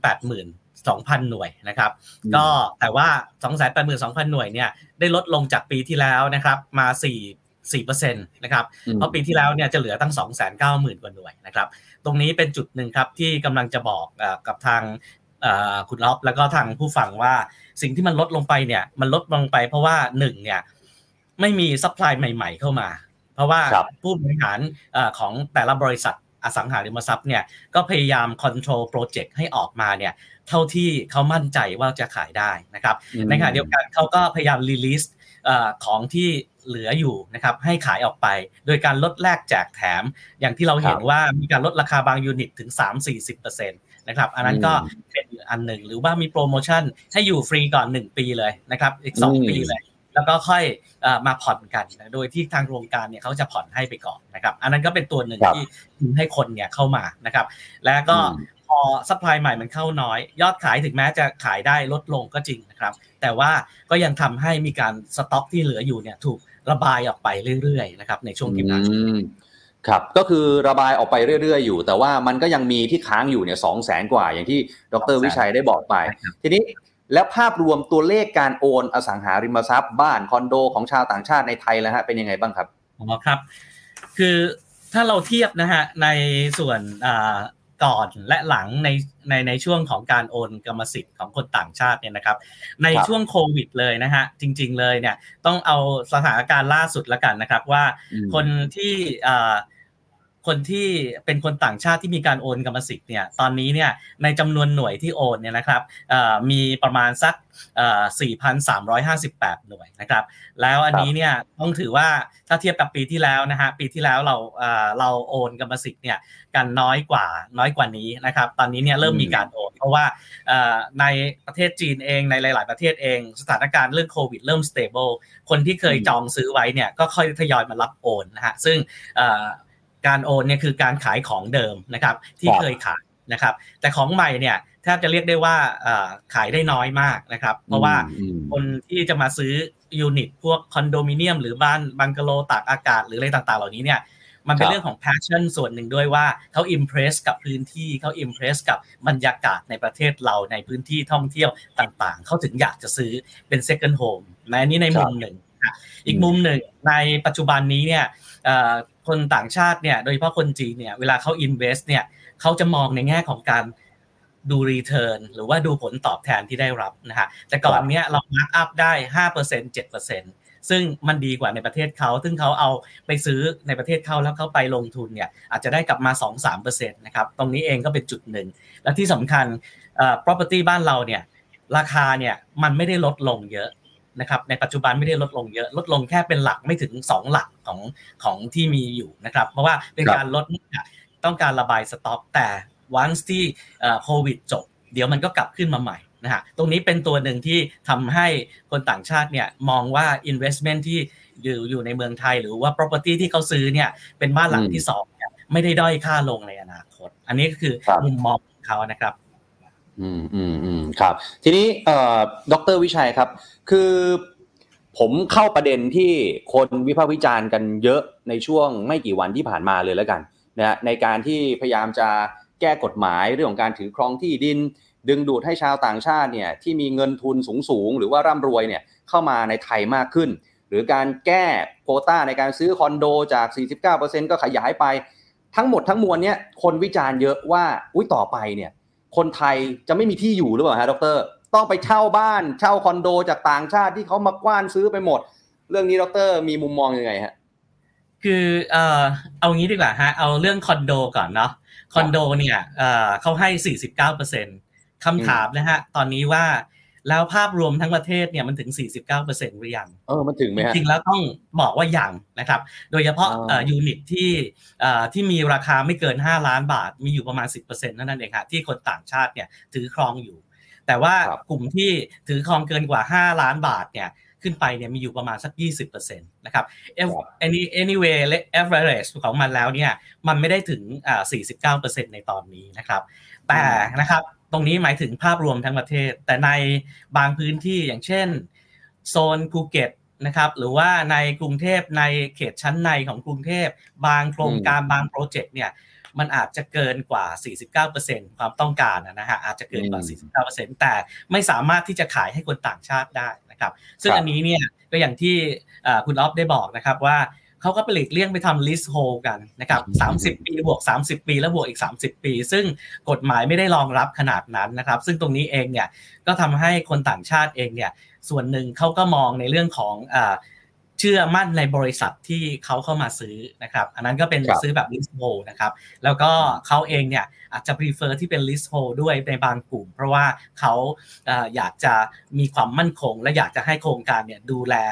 Speaker 3: 282,000 หน่วยนะครับก็แต่ว่า 282,000 หน่วยเนี่ยได้ลดลงจากปีที่แล้วนะครับมา4% นะครับเพราะปีที่แล้วเนี่ยจะเหลือตั้ง 290,000 กว่าหน่วยนะครับตรงนี้เป็นจุดหนึ่งครับที่กำลังจะบอกกับทางคุณอ๊อฟแล้วก็ทางผู้ฟังว่าสิ่งที่มันลดลงไปเนี่ยมันลดลงไปเพราะว่า1เนี่ยไม่มีซัพพลายใหม่ๆเข้ามาเพราะว่าผู้บริหารของแต่ละบริษัทอสังหาริมทรัพย์เนี่ยก็พยายามคอนโทรลโปรเจกต์ให้ออกมาเนี่ยเท่าที่เขามั่นใจว่าจะขายได้นะครับในขณะเดียวกันเขาก็พยายามรีลิสของที่เหลืออยู่นะครับให้ขายออกไปโดยการลดแลกแจกแถมอย่างที่เราเห็นว่ามีการลดราคาบางยูนิตถึง 3-40% นะครับอันนั้นก็เป็นอันหนึ่งหรือว่ามีโปรโมชั่นให้อยู่ฟรีก่อน1ปีเลยนะครับอีก2ปีเลยแล้วก็ค่อยมาผ่อนกันโดยที่ทางโครงการเนี่ยเขาจะผ่อนให้ไปก่อนนะครับอันนั้นก็เป็นตัวหนึ่งที่ให้คนเนี่ยเข้ามานะครับแล้วก็พอซัพพลายใหม่มันเข้าน้อยยอดขายถึงแม้จะขายได้ลดลงก็จริงนะครับแต่ว่าก็ยังทำให้มีการสต็อกที่เหลืออยู่เนี่ยถูกระบายออกไปเรื่อยๆนะครับในช่วงที่ผ่านมา
Speaker 2: ครับก็คือระบายออกไปเรื่อยๆอยู่แต่ว่ามันก็ยังมีที่ค้างอยู่เนี่ย 200,000 กว่าอย่างที่ดร.วิชัยได้บอกไปทีนี้แล้วภาพรวมตัวเลขการโอนอสังหาริมทรัพย์บ้านคอนโดของชาวต่างชาติในไทยแล้วฮะเป็นยังไงบ้างครับ
Speaker 3: ครับคือถ้าเราเทียบนะฮะในส่วนก่อนและหลังในช่วงของการโอนกรรมสิทธิ์ของคนต่างชาติเนี่ยนะครับในช่วงโควิดเลยนะฮะจริงๆเลยเนี่ยต้องเอาสถานการณ์ล่าสุดละกันนะครับว่าคนที่เป็นคนต่างชาติที่มีการโอนกรรมสิทธิ์เนี่ยตอนนี้เนี่ยในจำนวนหน่วยที่โอนเนี่ยนะครับมีประมาณสัก4,358 หน่วยนะครับแล้วอันนี้เนี่ยต้องถือว่าถ้าเทียบกับปีที่แล้วนะฮะปีที่แล้วเราโอนกรรมสิทธิ์เนี่ยกันน้อยกว่านี้นะครับตอนนี้เนี่ยเริ่มมีการโอนเพราะว่าในประเทศจีนเองในหลายๆประเทศเองสถานการณ์เรื่องโควิดเริ่ม stable คนที่เคยจองซื้อไว้เนี่ยก็ค่อยทยอยมารับโอนนะฮะซึ่งการโอนเนี่ยคือการขายของเดิมนะครับที่เคยขายนะครับแต่ของใหม่เนี่ยแทบจะเรียกได้ว่าขายได้น้อยมากนะครับเพราะว่าคนที่จะมาซื้อยูนิตพวกคอนโดมิเนียมหรือบ้านบังกะโลตากอากาศหรืออะไรต่างๆเหล่านี้เนี่ยมันเป็นเรื่องของ passion ส่วนหนึ่งด้วยว่าเขา impress กับพื้นที่เขา impress กับบรรยากาศในประเทศเราในพื้นที่ท่องเที่ยวต่างๆเขาถึงอยากจะซื้อเป็น second home ในนี้ในมุมหนึ่งอีกมุมหนึ่งในปัจจุบันนี้เนี่ยคนต่างชาติเนี่ยโดยเฉพาะคนจีนเนี่ยเวลาเขา invest เนี่ยเขาจะมองในแง่ของการดู return หรือว่าดูผลตอบแทนที่ได้รับนะฮะแต่ก่อนเนี้ยเรา mark up ได้ 5% 7% ซึ่งมันดีกว่าในประเทศเขาซึ่งเขาเอาไปซื้อในประเทศเขาแล้วเขาไปลงทุนเนี่ยอาจจะได้กลับมา 2-3% นะครับตรงนี้เองก็เป็นจุดหนึ่งและที่สำคัญproperty บ้านเราเนี่ยราคาเนี่ยมันไม่ได้ลดลงเยอะนะครับในปัจจุบันไม่ได้ลดลงเยอะลดลงแค่เป็นหลักไม่ถึง2หลักของที่มีอยู่นะครับเพราะว่าเป็นการลดต้องการระบายสต็อกแต่once ที่โควิดจบเดี๋ยวมันก็กลับขึ้นมาใหม่นะฮะตรงนี้เป็นตัวหนึ่งที่ทำให้คนต่างชาติเนี่ยมองว่า investment ที่อยู่ในเมืองไทยหรือว่า property ที่เขาซื้อเนี่ยเป็นบ้านหลังที่2เนี่ยไม่ได้ด้อยค่าลงในอนาคตอันนี้ก็คือมุมมองของเขานะครับ
Speaker 2: ครับทีนี้ดร.วิชัยครับคือผมเข้าประเด็นที่คนวิพากษ์วิจารณ์กันเยอะในช่วงไม่กี่วันที่ผ่านมาเลยแล้วกันนะในการที่พยายามจะแก้กฎหมายเรื่องของการถือครองที่ดินดึงดูดให้ชาวต่างชาติเนี่ยที่มีเงินทุนสูงๆหรือว่าร่ำรวยเนี่ยเข้ามาในไทยมากขึ้นหรือการแก้โควต้าในการซื้อคอนโดจาก 49% ก็ขยายไปทั้งหมดทั้งมวลเนี่ยคนวิจารณ์เยอะว่าต่อไปเนี่ยคนไทยจะไม่มีที่อยู่หรือเปล่าฮะดร.ต้องไปเช่าบ้านเช่าคอนโดจากต่างชาติที่เขามากว้านซื้อไปหมดเรื่องนี้ดร.มีมุมมองยังไงฮะ
Speaker 3: คือเอางี้ดีกว่าฮะเอาเรื่องคอนโดก่อนเนาะคอนโดเนี่ยเขาให้ 49% คำถามนะฮะตอนนี้ว่าแล้วภาพรวมทั้งประเทศเนี่ยมันถึง 49% หรือยัง
Speaker 2: มันถึงไหมฮะ
Speaker 3: จริงๆแล้วต้องบอกว่ายังนะครับโดยเฉพาะยูนิตที่มีราคาไม่เกิน5ล้านบาทมีอยู่ประมาณ 10% เท่านั้นเองครับที่คนต่างชาติเนี่ยถือครองอยู่แต่ว่ากลุ่มที่ถือครองเกินกว่า5ล้านบาทเนี่ยขึ้นไปเนี่ยมีอยู่ประมาณสัก 20% นะครับ anyway average ของมันแล้วเนี่ยมันไม่ได้ถึง49% ในตอนนี้นะครับแต่นะครับตรงนี้หมายถึงภาพรวมทั้งประเทศแต่ในบางพื้นที่อย่างเช่นโซนภูเก็ตนะครับหรือว่าในกรุงเทพในเขตชั้นในของกรุงเทพบางโครงการบางโปรเจกต์เนี่ยมันอาจจะเกินกว่า 49% ความต้องการนะฮะอาจจะเกินกว่า 49% แต่ไม่สามารถที่จะขายให้คนต่างชาติได้นะครับซึ่งอันนี้เนี่ยก็อย่างที่คุณอ๊อฟได้บอกนะครับว่าเขาก็ไปหลีกเลี่ยงไปทำ list hold กันนะครับ30 ปีบวก30 ปีแล้วบวกอีก30 ปีซึ่งกฎหมายไม่ได้รองรับขนาดนั้นนะครับซึ่งตรงนี้เองเนี่ยก็ทำให้คนต่างชาติเองเนี่ยส่วนหนึ่งเขาก็มองในเรื่องของเชื่อมั่นในบริษัทที่เขาเข้ามาซื้อนะครับอันนั้นก็เป็นซื้อแบบ list hold นะครับแล้วก็เขาเองเนี่ยอาจจะ prefer ที่เป็น list hold ด้วยในบางกลุ่มเพราะว่าเขาอยากจะมีความมั่นคงและอยากจะให้โครงการเนี่ยดูแล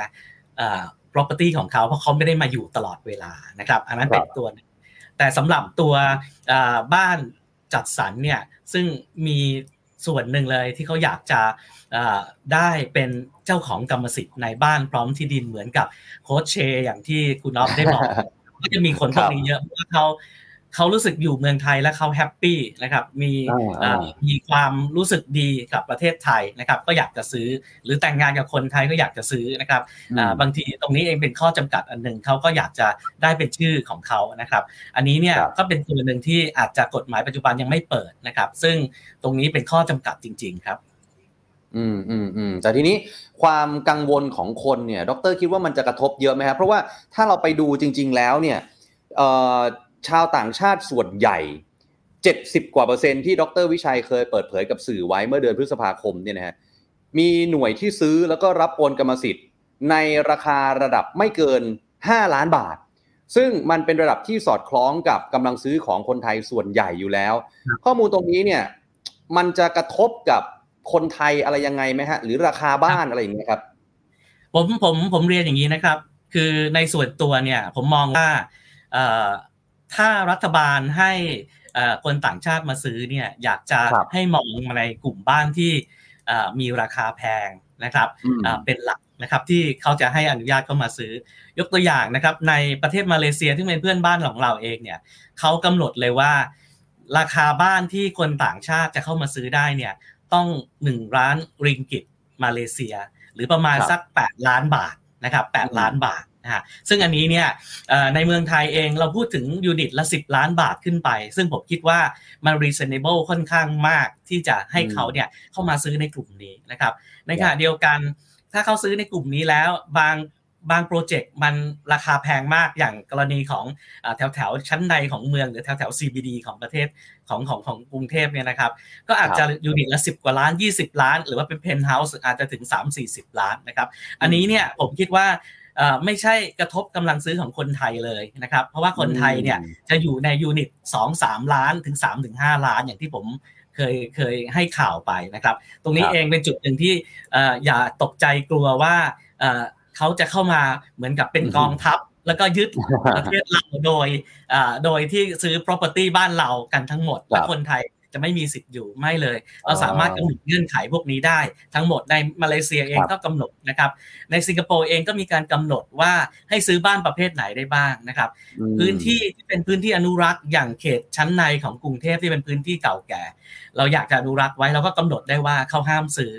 Speaker 3: property ของเขาเพราะเขาไม่ได้มาอยู่ตลอดเวลานะครับอันนั้นเป็นตัวนึงแต่สำหรับตัวบ้านจัดสรรเนี่ยซึ่งมีส่วนหนึ่งเลยที่เขาอยากจะได้เป็นเจ้าของกรรมสิทธิ์ในบ้านพร้อมที่ดินเหมือนกับโค้ชเชอย่างที่คุณอ๊อฟได้บอกก็จะมีคนพวกนี้เยอะเพราะว่าเขารู้สึกอยู่เมืองไทยและเขาแฮปปี้นะครับมีความรู้สึกดีกับประเทศไทยนะครับก็อยากจะซื้อหรือแต่งงานกับคนไทยก็อยากจะซื้อนะครับบางทีตรงนี้เองเป็นข้อจำกัดอันหนึ่งเขาก็อยากจะได้เป็นชื่อของเขานะครับอันนี้เนี่ยก็เป็นส่วนหนึ่งที่อาจจะกฎหมายปัจจุบันยังไม่เปิดนะครับซึ่งตรงนี้เป็นข้อจำกัดจริงๆครับ
Speaker 2: แต่ทีนี้ความกังวลของคนเนี่ยดร.คิดว่ามันจะกระทบเยอะไหมครับเพราะว่าถ้าเราไปดูจริงๆแล้วเนี่ยชาวต่างชาติส่วนใหญ่70%กว่าที่ดร.วิชัยเคยเปิดเผยกับสื่อไว้เมื่อเดือนพฤษภาคมเนี่ยนะฮะมีหน่วยที่ซื้อแล้วก็รับโอนกรรมสิทธิ์ในราคาระดับไม่เกิน5ล้านบาทซึ่งมันเป็นระดับที่สอดคล้องกับกำลังซื้อของคนไทยส่วนใหญ่อยู่แล้วข้อมูลตรงนี้เนี่ยมันจะกระทบกับคนไทยอะไรยังไงไหมฮะหรือราคาบ้านอะไรอย่างเงี้ยครับ
Speaker 3: ผมเรียนอย่างนี้นะครับคือในส่วนตัวเนี่ยผมมองว่าถ้ารัฐบาลให้คนต่างชาติมาซื้อเนี่ยอยากจะให้มองในกลุ่มบ้านที่มีราคาแพงนะครับเป็นหลักนะครับที่เขาจะให้อนุญาตเข้ามาซื้อยกตัวอย่างนะครับในประเทศมาเลเซียที่เป็นเพื่อนบ้านของเราเองเนี่ยเขากำหนดเลยว่าราคาบ้านที่คนต่างชาติจะเข้ามาซื้อได้เนี่ยต้อง1ล้านริงกิตมาเลเซียหรือประมาณสัก8ล้านบาทนะครับ8ล้านบาทนะฮะซึ่งอันนี้เนี่ยในเมืองไทยเองเราพูดถึงยูนิตละ10ล้านบาทขึ้นไปซึ่งผมคิดว่ามัน reasonable ค่อนข้างมากที่จะให้เขาเนี่ยเข้ามาซื้อในกลุ่มนี้นะครับในขณะเดียวกันถ้าเขาซื้อในกลุ่มนี้แล้วบางโปรเจกต์มันราคาแพงมากอย่างกรณีของแถวชั้นในของเมืองหรือแถว CBD ของประเทศของกรุงเทพเนี่ยนะครับก็อาจจะยูนิตละ10กว่าล้าน20ล้านหรือว่าเป็นเพนท์เฮาส์อาจจะถึง 3-40 ล้านนะครับอันนี้เนี่ยผมคิดว่าไม่ใช่กระทบกำลังซื้อของคนไทยเลยนะครับเพราะว่าคนไทยเนี่ยจะอยู่ในยูนิต 2-3 ล้านถึง 3-5 ล้านอย่างที่ผมเคยให้ข่าวไปนะครับตรงนี้เองเป็นจุดหนึ่งที่อย่าตกใจกลัวว่าเขาจะเข้ามาเหมือนกับเป็นกองทัพแล้วก็ยึดประเทศเราโดยที่ซื้อ property บ้านเรากันทั้งหมดและคนไทยจะไม่มีสิทธิ์อยู่ไม่เลยเราสามารถกำหนดเงื่อนไขพวกนี้ได้ทั้งหมดในมาเลเซียเองก็กำหนดนะครับในสิงคโปร์เองก็มีการกำหนดว่าให้ซื้อบ้านประเภทไหนได้บ้างนะครับพื้นที่ที่เป็นพื้นที่อนุรักษ์อย่างเขตชั้นในของกรุงเทพที่เป็นพื้นที่เก่าแก่เราอยากจะอนุรักษ์ไว้เราก็กำหนดได้ว่าเขาห้ามซื้อ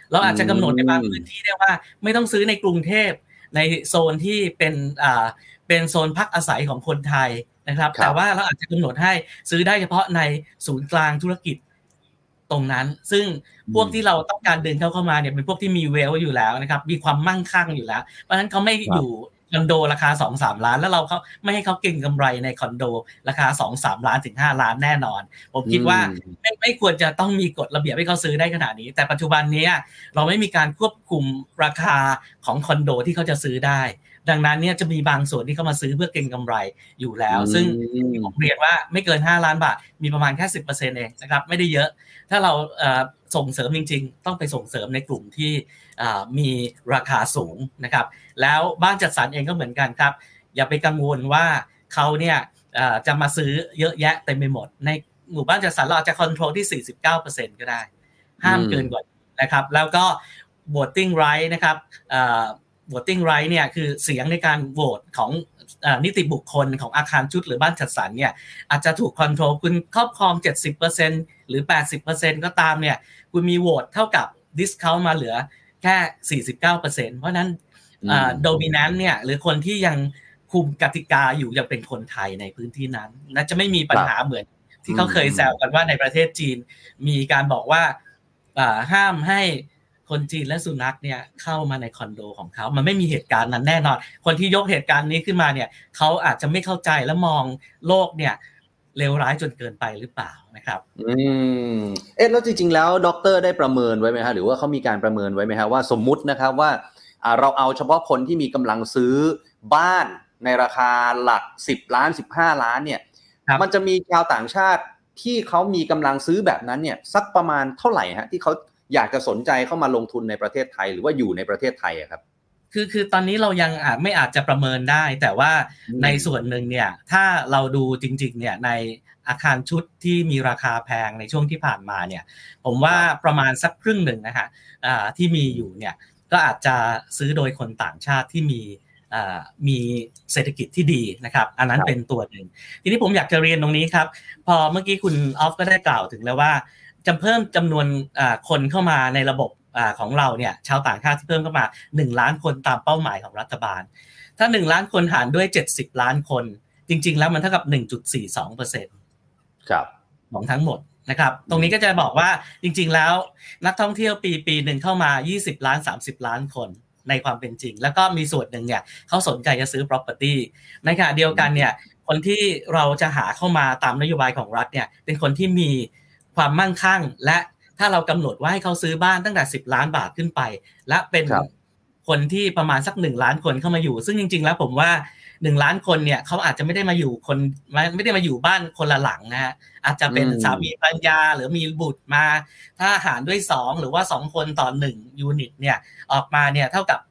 Speaker 3: เราอาจจะกำหนดในบางพื้นที่ได้ว่าไม่ต้องซื้อในกรุงเทพในโซนที่เป็นโซนพักอาศัยของคนไทยนะครับแต่ว่าเราอาจจะกำหนดให้ซื้อได้เฉพาะในศูนย์กลางธุรกิจตรงนั้นซึ่งพวกที่เราต้องการดึงเข้ามาเนี่ยเป็นพวกที่มีเวลอยู่แล้วนะครับมีความมั่งคั่งอยู่แล้วเพราะฉะนั้นเขาไม่อยู่คอนโดราคา 2-3 ล้านแล้วเราเขาไม่ให้เขาเก็งกำไรในคอนโดราคา 2-3 ล้านถึง 5 ล้านแน่นอนผมคิดว่าไม่ควรจะต้องมีกฎระเบียบให้เขาซื้อได้ขนาดนี้แต่ปัจจุบันนี้เราไม่มีการควบคุมราคาของคอนโดที่เขาจะซื้อได้ดังนั้นเนี่ยจะมีบางส่วนที่เขามาซื้อเพื่อเก็งกำไรอยู่แล้วซึ่งผมเรียนว่าไม่เกิน5ล้านบาทมีประมาณแค่ 10% เองนะครับไม่ได้เยอะถ้าเราส่งเสริมจริงๆต้องไปส่งเสริมในกลุ่มที่มีราคาสูงนะครับแล้วบ้านจัดสรรเองก็เหมือนกันครับอย่าไปกังวลว่าเขาเนี่ยจะมาซื้อเยอะแยะเต็มไปหมดในหมู่บ้านจัดสรรเราอาจจะคอนโทรลที่ 49% ก็ได้ห้ามเกินกว่านะครับแล้วก็ voting right นะครับvoting right เนี่ยคือเสียงในการโหวตของนิติบุคคลของอาคารชุดหรือบ้านจัดสรรเนี่ยอาจจะถูกคอนโทรลคุณครอบครอง 70% หรือ 80% ก็ตามเนี่ยคุณมีโหวตเท่ากับดิสเคาท์มาเหลือแค่ 49% เพราะนั้นโดมินันต์เนี่ยหรือคนที่ยังคุมกติกาอยู่ยังเป็นคนไทยในพื้นที่นั้นน่าจะไม่มีปัญหาเหมือนที่เขาเคยแซวกันว่าในประเทศจีนมีการบอกว่าห้ามให้คนจีนและสุนัขเนี่ยเข้ามาในคอนโดของเขามันไม่มีเหตุการณ์นั้นแน่นอนคนที่ยกเหตุการณ์นี้ขึ้นมาเนี่ยเขาอาจจะไม่เข้าใจและมองโลกเนี่ยเลวร้ายจนเกินไปหรือเปล่านะครับ
Speaker 2: แล้วจริงๆแล้วดร.ได้ประเมินไว้ไหมฮะหรือว่าเขามีการประเมินไว้ไหมฮะว่าสมมุตินะครับว่าเราเอาเฉพาะคนที่มีกำลังซื้อบ้านในราคาหลัก10ล้าน15ล้านเนี่ยมันจะมีชาวต่างชาติที่เขามีกำลังซื้อแบบนั้นเนี่ยสักประมาณเท่าไหร่ฮะที่เขาอยากจะสนใจเข้ามาลงทุนในประเทศไทยหรือว่าอยู่ในประเทศไทยครับ
Speaker 3: คือตอนนี้เรายังไม่อาจจะประเมินได้แต่ว่าในส่วนหนึ่งเนี่ยถ้าเราดูจริงๆเนี่ยในอาคารชุดที่มีราคาแพงในช่วงที่ผ่านมาเนี่ยผมว่าประมาณสักครึ่งหนึ่งนะคะที่มีอยู่เนี่ยก็อาจจะซื้อโดยคนต่างชาติที่มีเศรษฐกิจที่ดีนะครับอันนั้นเป็นตัวหนึ่งทีนี้ผมอยากจะเรียนตรงนี้ครับพอเมื่อกี้คุณออฟก็ได้กล่าวถึงแล้วว่าจะเพิ่มจำนวนคนเข้ามาในระบบของเราเนี่ยชาวต่างชาติที่เพิ่มเข้ามา1ล้านคนตามเป้าหมายของรัฐบาลถ้า1ล้านคนหารด้วย70ล้านคนจริงๆแล้วมันเท่ากับ 1.42%
Speaker 2: ครับ
Speaker 3: ของทั้งหมดนะครับตรงนี้ก็จะบอกว่าจริงๆแล้วนักท่องเที่ยวปีนึงเข้ามา20ล้าน30ล้านคนในความเป็นจริงแล้วก็มีส่วนหนึ่งเนี่ยเขาสนใจจะซื้อ property ในขณะเดียวกันเนี่ยคนที่เราจะหาเข้ามาตามนโยบายของรัฐเนี่ยเป็นคนที่มีความมั่งคั่งและถ้าเรากำหนดว่าให้เขาซื้อบ้านตั้งแต่10ล้านบาทขึ้นไปและเป็นคนที่ประมาณสัก1ล้านคนเข้ามาอยู่ซึ่งจริงๆแล้วผมว่า1ล้านคนเนี่ยเขาอาจจะไม่ได้มาอยู่บ้านคนละหลังนะฮะอาจจะเป็นสามีภรรยาหรือมีบุตรมาถ้าหารด้วย2หรือว่า2คนต่อ1ยูนิตเนี่ยออกมาเนี่ยเท่ากับ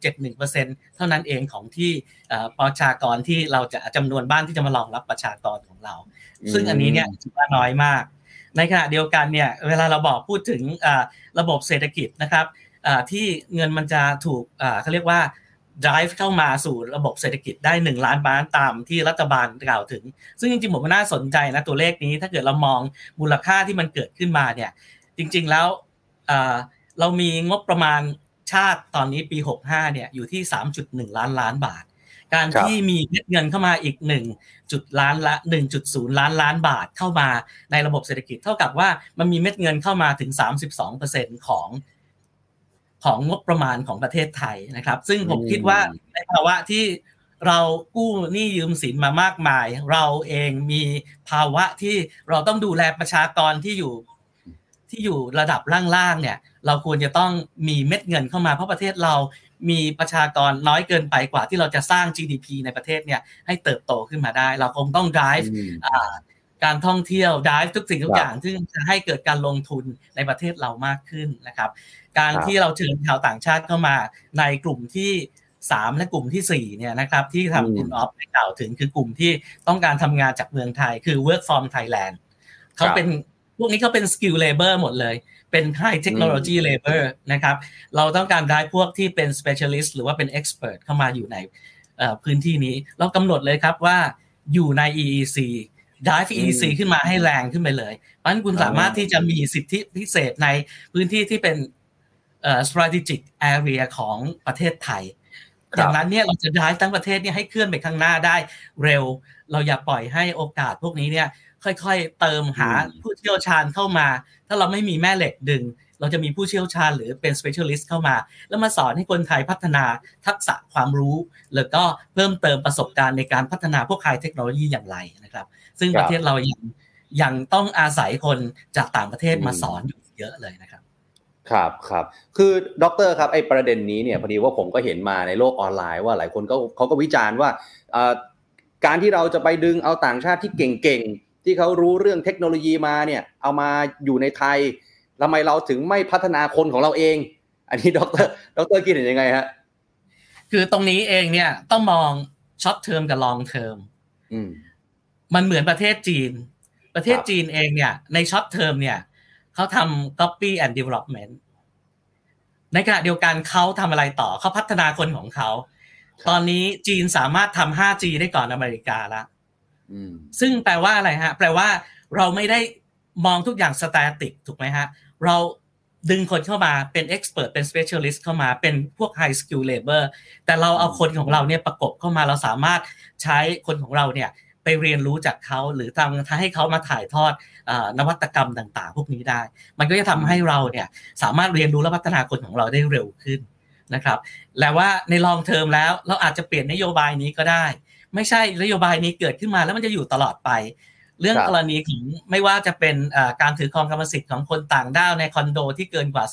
Speaker 3: 0.71% เท่านั้นเองของที่ประชากรที่เราจะจำนวนบ้านที่จะมารองรับประชากรของเราซึ่งอันนี้เนี่ยถือว่าน้อยมากในขณะเดียวกันเนี่ยเวลาเราพูดถึงระบบเศรษฐกิจนะครับที่เงินมันจะถูกเขาเรียกว่า drive เข้ามาสู่ระบบเศรษฐกิจได้1ล้านบาทตามที่รัฐบาลกล่าวถึงซึ่งจริงๆผมว่าน่าสนใจนะตัวเลขนี้ถ้าเกิดเรามองมูลค่าที่มันเกิดขึ้นมาเนี่ยจริงๆแล้วเรามีงบประมาณชาติตอนนี้ปี65เนี่ยอยู่ที่ 3.1 ล้านบาทการที่มีเงินเข้ามาอีก1.0 ล้านบาทเข้ามาในระบบเศรษฐกิจเท่ากับว่ามันมีเม็ดเงินเข้ามาถึง 32% ของงบประมาณของประเทศไทยนะครับซึ่งผมคิดว่าในภาวะที่เรากู้หนี้ยืมสินมามากมายเราเองมีภาวะที่เราต้องดูแลประชากรที่อยู่ระดับล่างๆเนี่ยเราควรจะต้องมีเม็ดเงินเข้ามาเพราะประเทศเรามีประชากรน้อยเกินไปกว่าที่เราจะสร้าง GDP ในประเทศเนี่ยให้เติบโตขึ้นมาได้เราคงต้อง drive การท่องเที่ยว drive ทุกสิ่งทุกอย่างซึ่งจะให้เกิดการลงทุนในประเทศเรามากขึ้นนะครับการที่เราเชิญชาวต่างชาติเข้ามาในกลุ่มที่3และกลุ่มที่4เนี่ยนะครับที่ทำคุณออฟได้กล่าวถึงคือกลุ่มที่ต้องการทำงานจากเมืองไทยคือ work from Thailand เขาเป็นพวกนี้เขาเป็น skill labor หมดเลยเป็น high technology labor นะครับเราต้องการได้พวกที่เป็น specialist หรือว่าเป็น expert เข้ามาอยู่ในพื้นที่นี้เรากำหนดเลยครับว่าอยู่ใน EEC drive EEC ขึ้นมาให้แรงขึ้นไปเลยเพราะฉะนั้นคุณสามารถที่จะมีสิทธิพิเศษในพื้นที่ที่เป็น strategic area ของประเทศไทยอย่างนั้นเนี่ยเราจะdriveทั้งประเทศเนี่ยให้เคลื่อนไปข้างหน้าได้เร็วเราอย่าปล่อยให้โอกาสพวกนี้เนี่ยค่อยๆเติมหาผู้เชี่ยวชาญเข้ามาถ้าเราไม่มีแม่เหล็กดึงเราจะมีผู้เชี่ยวชาญหรือเป็น specialist เข้ามาแล้วมาสอนให้คนไทยพัฒนาทักษะความรู้แล้วก็เพิ่มเติมประสบการณ์ในการพัฒนาพวก high technology อย่างไรนะครับซึ่งประเทศเรายังต้องอาศัยคนจากต่างประเทศมาสอนอยู่เยอะเลยนะครับ
Speaker 2: ครับคือดร.ครับไอ้ประเด็นนี้เนี่ยพอดีว่าผมก็เห็นมาในโลกออนไลน์ว่าหลายคนเขาก็วิจารณ์ว่าการที่เราจะไปดึงเอาต่างชาติที่เก่งๆที่เขารู้เรื่องเทคโนโลยีมาเนี่ยเอามาอยู่ในไทยทำไมเราถึงไม่พัฒนาคนของเราเองอันนี้ดร.คิดเห็นยังไงฮะ
Speaker 3: คือตรงนี้เองเนี่ยต้องมองช็อตเทอมกับลองเทอมมันเหมือนประเทศจีนเองเนี่ยในช็อตเทอมเนี่ยเขาทำ copy and development ในขณะเดียวกันเขาทำอะไรต่อเขาพัฒนาคนของเขาตอนนี้จีนสามารถทำ 5G ได้ก่อนอเมริกาแล้วซึ่งแปลว่าอะไรฮะแปลว่าเราไม่ได้มองทุกอย่าง static ถูกไหมฮะเราดึงคนเข้ามาเป็น expert เป็น specialist เข้ามาเป็นพวก high skill labor แต่เราเอาคนของเราเนี่ยประกบเข้ามาเราสามารถใช้คนของเราเนี่ยไปเรียนรู้จากเขาหรือทำให้เขามาถ่ายทอดนวัตกรรมต่างๆพวกนี้ได้มันก็จะทำให้เราเนี่ยสามารถเรียนรู้และพัฒนาคนของเราได้เร็วขึ้นนะครับแล้วว่าใน long term แล้วเราอาจจะเปลี่ยนนโยบายนี้ก็ได้ไม่ใช่นโยบายนี้เกิดขึ้นมาแล้วมันจะอยู่ตลอดไปเรื่องกรณีของไม่ว่าจะเป็นการถือครองกรรมสิทธิ์ของคนต่างด้าวในคอนโดที่เกินกว่า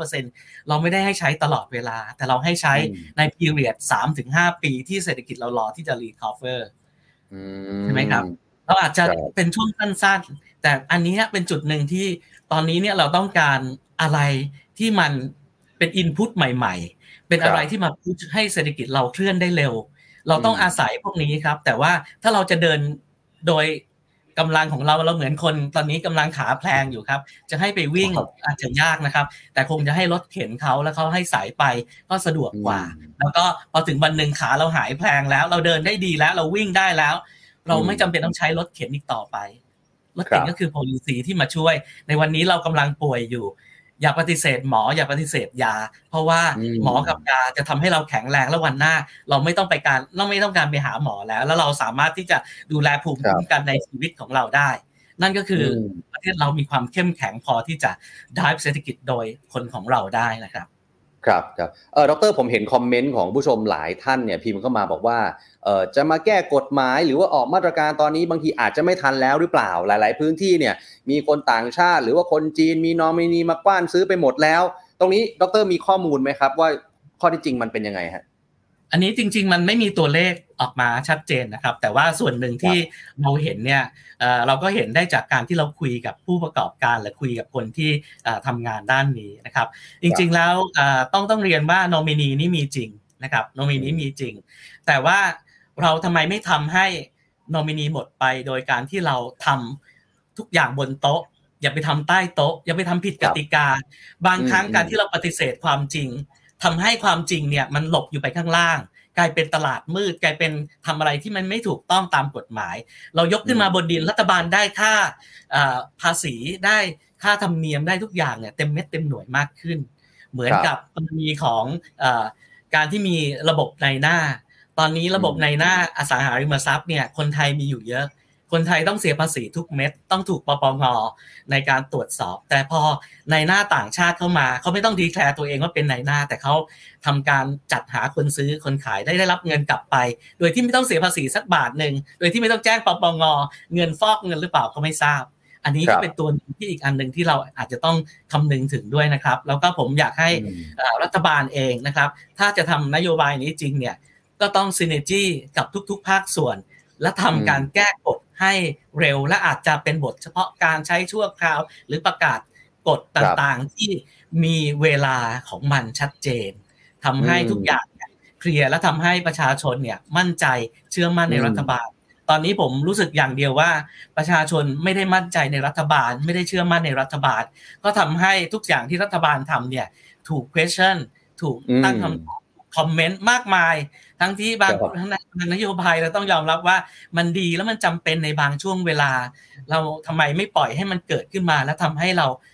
Speaker 3: 49% เราไม่ได้ให้ใช้ตลอดเวลาแต่เราให้ใช้ใน period 3-5 ปีที่เศรษฐกิจเรารอที่จะ recover ใช่ไหมครับเราอาจจะเป็นช่วงสั้นๆแต่อันนี้เป็นจุดหนึ่งที่ตอนนี้เนี่ยเราต้องการอะไรที่มันเป็น input ใหม่ๆเป็นอะไรที่มาพุชให้เศรษฐกิจเราเคลื่อนได้เร็วเราต้องอาศัยพวกนี้ครับแต่ว่าถ้าเราจะเดินโดยกำลังของเราเหมือนคนตอนนี้กำลังขาแพลงอยู่ครับจะให้ไปวิ่งอาจจะยากนะครับแต่คงจะให้รถเข็นเขาแล้วเขาให้สายไปก็สะดวกกว่าแล้วก็พอถึงวันหนึ่งขาเราหายแพลงแล้วเราเดินได้ดีแล้วเราวิ่งได้แล้วเราไม่จำเป็นต้องใช้รถเข็นอีกต่อไปรถเข็นก็คือ policy ที่มาช่วยในวันนี้เรากำลังป่วยอยู่อย่าปฏิเสธหมออย่าปฏิเสธยาเพราะว่าหมอกับยาจะทำให้เราแข็งแรงแล้ววันหน้าเราไม่ต้องการไปหาหมอแล้วเราสามารถที่จะดูแลภูมิคุ้มกันในชีวิตของเราได้นั่นก็คือประเทศเรามีความเข้มแข็งพอที่จะdriveเศรษฐกิจโดยคนของเราได้นะครับ
Speaker 2: ครับดร.ผมเห็นคอมเมนต์ของผู้ชมหลายท่านเนี่ยพิมพ์เข้ามาบอกว่าจะมาแก้กฎหมายหรือว่าออกมาตรการตอนนี้บางทีอาจจะไม่ทันแล้วหรือเปล่าหลายๆพื้นที่เนี่ยมีคนต่างชาติหรือว่าคนจีนมีนอมินีมากว้านซื้อไปหมดแล้วตรงนี้ดร.มีข้อมูลไหมครับว่าข้อที่จริงมันเป็นยังไงฮะ
Speaker 3: อันนี้จริงๆมันไม่มีตัวเลขออกมาชัดเจนนะครับแต่ว่าส่วนหนึ่งที่เราเห็นเนี่ยเราก็เห็นได้จากการที่เราคุยกับผู้ประกอบการหรือคุยกับคนที่ทำงานด้านนี้นะครับจริงๆแล้วต้องเรียนว่าโนมินีนี่มีจริงนะครับโนมินีมีจริงแต่ว่าเราทำไมไม่ทำให้โนมินีหมดไปโดยการที่เราทำทุกอย่างบนโต๊ะอย่าไปทำใต้โต๊ะอย่าไปทำผิดกติกาบางครั้งการที่เราปฏิเสธความจริงทำให้ความจริงเนี่ยมันหลบอยู่ไปข้างล่างกลายเป็นตลาดมืดกลายเป็นทำอะไรที่มันไม่ถูกต้องตามกฎหมายเรายกขึ้นมาบนดินรัฐบาลได้ค่าภาษีได้ค่าธรรมเนียมได้ทุกอย่างเนี่ยเต็มเม็ดเต็มหน่วยมากขึ้นเหมือนกับกรณีของการที่มีระบบนายหน้าตอนนี้ระบบนายหน้าอสังหาริมทรัพย์เนี่ยคนไทยมีอยู่เยอะคนไทยต้องเสียภาษีทุกเม็ดต้องถูกปปง.ในการตรวจสอบแต่พอนายหน้าต่างชาติเข้ามาเขาไม่ต้องดีแคลร์ตัวเองว่าเป็นนายหน้าแต่เขาทำการจัดหาคนซื้อคนขายได้รับเงินกลับไปโดยที่ไม่ต้องเสียภาษีสักบาทนึงโดยที่ไม่ต้องแจ้งปปง.เงินฟอกเงินหรือเปล่าก็ไม่ทราบอันนี้ก็เป็นตัวที่อีกอันนึงที่เราอาจจะต้องคำนึงถึงด้วยนะครับแล้วก็ผมอยากให้รัฐบาลเองนะครับถ้าจะทำนโยบายนี้จริงเนี่ยก็ต้องซินเนอร์จี้กับทุกๆภาคส่วนและทำการแก้กฎให้เร็วและอาจจะเป็นบทเฉพาะการใช้ชั่วคราวหรือประกาศกฎต่างๆที่มีเวลาของมันชัดเจนทำให้ทุกอย่างเคลียร์และทำให้ประชาชนเนี่ยมั่นใจเชื่อมั่นในรัฐบาลตอนนี้ผมรู้สึกอย่างเดียวว่าประชาชนไม่ได้มั่นใจในรัฐบาลไม่ได้เชื่อมั่นในรัฐบาลก็ทำให้ทุกอย่างที่รัฐบาลทำเนี่ยถูก question ถูกตั้งคอมเมนต์มากมายทั้งที่บางนโยบายเราต้องยอมรับว่ามันดีแล้วมันจำเป็นในบางช่วงเวลาเราทำไมไม่ปล่อยให้มันเกิดขึ้นมาแล้วทำให้เรา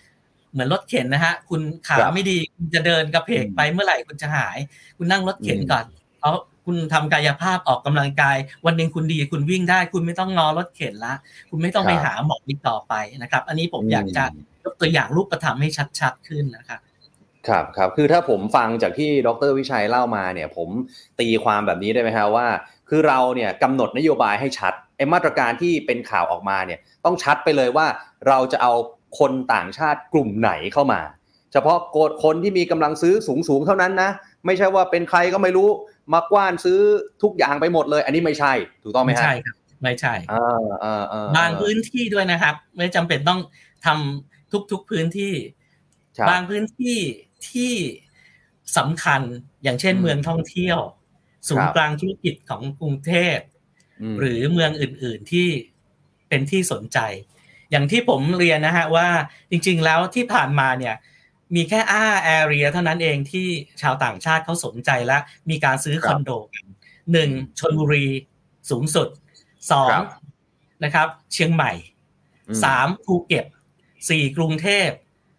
Speaker 3: เหมือนรถเข็นนะฮะคุณขาไม่ดีคุณจะเดินกระเพกไปเมื่อไหร่คุณจะหายคุณนั่งรถเข็นก่อนเพราะคุณทำกายภาพออกกำลังกายวันนึงคุณดีคุณวิ่งได้คุณไม่ต้องงอรถเข็นละคุณไม่ต้องไปหาหมออีกต่อไปนะครับอันนี้ผมอยากจะยกตัวอย่างรูปธรรมให้ชัดๆขึ้นนะครับ
Speaker 2: ครับคือถ้าผมฟังจากที่ดร.วิชัยเล่ามาเนี่ยผมตีความแบบนี้ได้ไหมครับว่าคือเราเนี่ยกำหนดนโยบายให้ชัดมาตรการที่เป็นข่าวออกมาเนี่ยต้องชัดไปเลยว่าเราจะเอาคนต่างชาติกลุ่มไหนเข้ามาเฉพาะคนที่มีกำลังซื้อสูงเท่านั้นนะไม่ใช่ว่าเป็นใครก็ไม่รู้มากว้านซื้อทุกอย่างไปหมดเลยอันนี้ไม่ใช่ถูกต้องไหมฮะ
Speaker 3: ไม่ใช่ครับไม่ใช่บางพื้นที่ด้วยนะครับไม่จำเป็นต้องทำทุกพื้นที่บางพื้นที่ที่สำคัญอย่างเช่นเมืองท่องเที่ยวศูนย์กลางธุรกิจของกรุงเทพหรือเมืองอื่นๆที่เป็นที่สนใจอย่างที่ผมเรียนนะฮะว่าจริงๆแล้วที่ผ่านมาเนี่ยมีแค่area เท่านั้นเองที่ชาวต่างชาติเขาสนใจและมีการซื้อคอนโดกัน1ชลบุรีสูงสุด2นะครับเชียงใหม่3ภูเก็ต4กรุงเทพ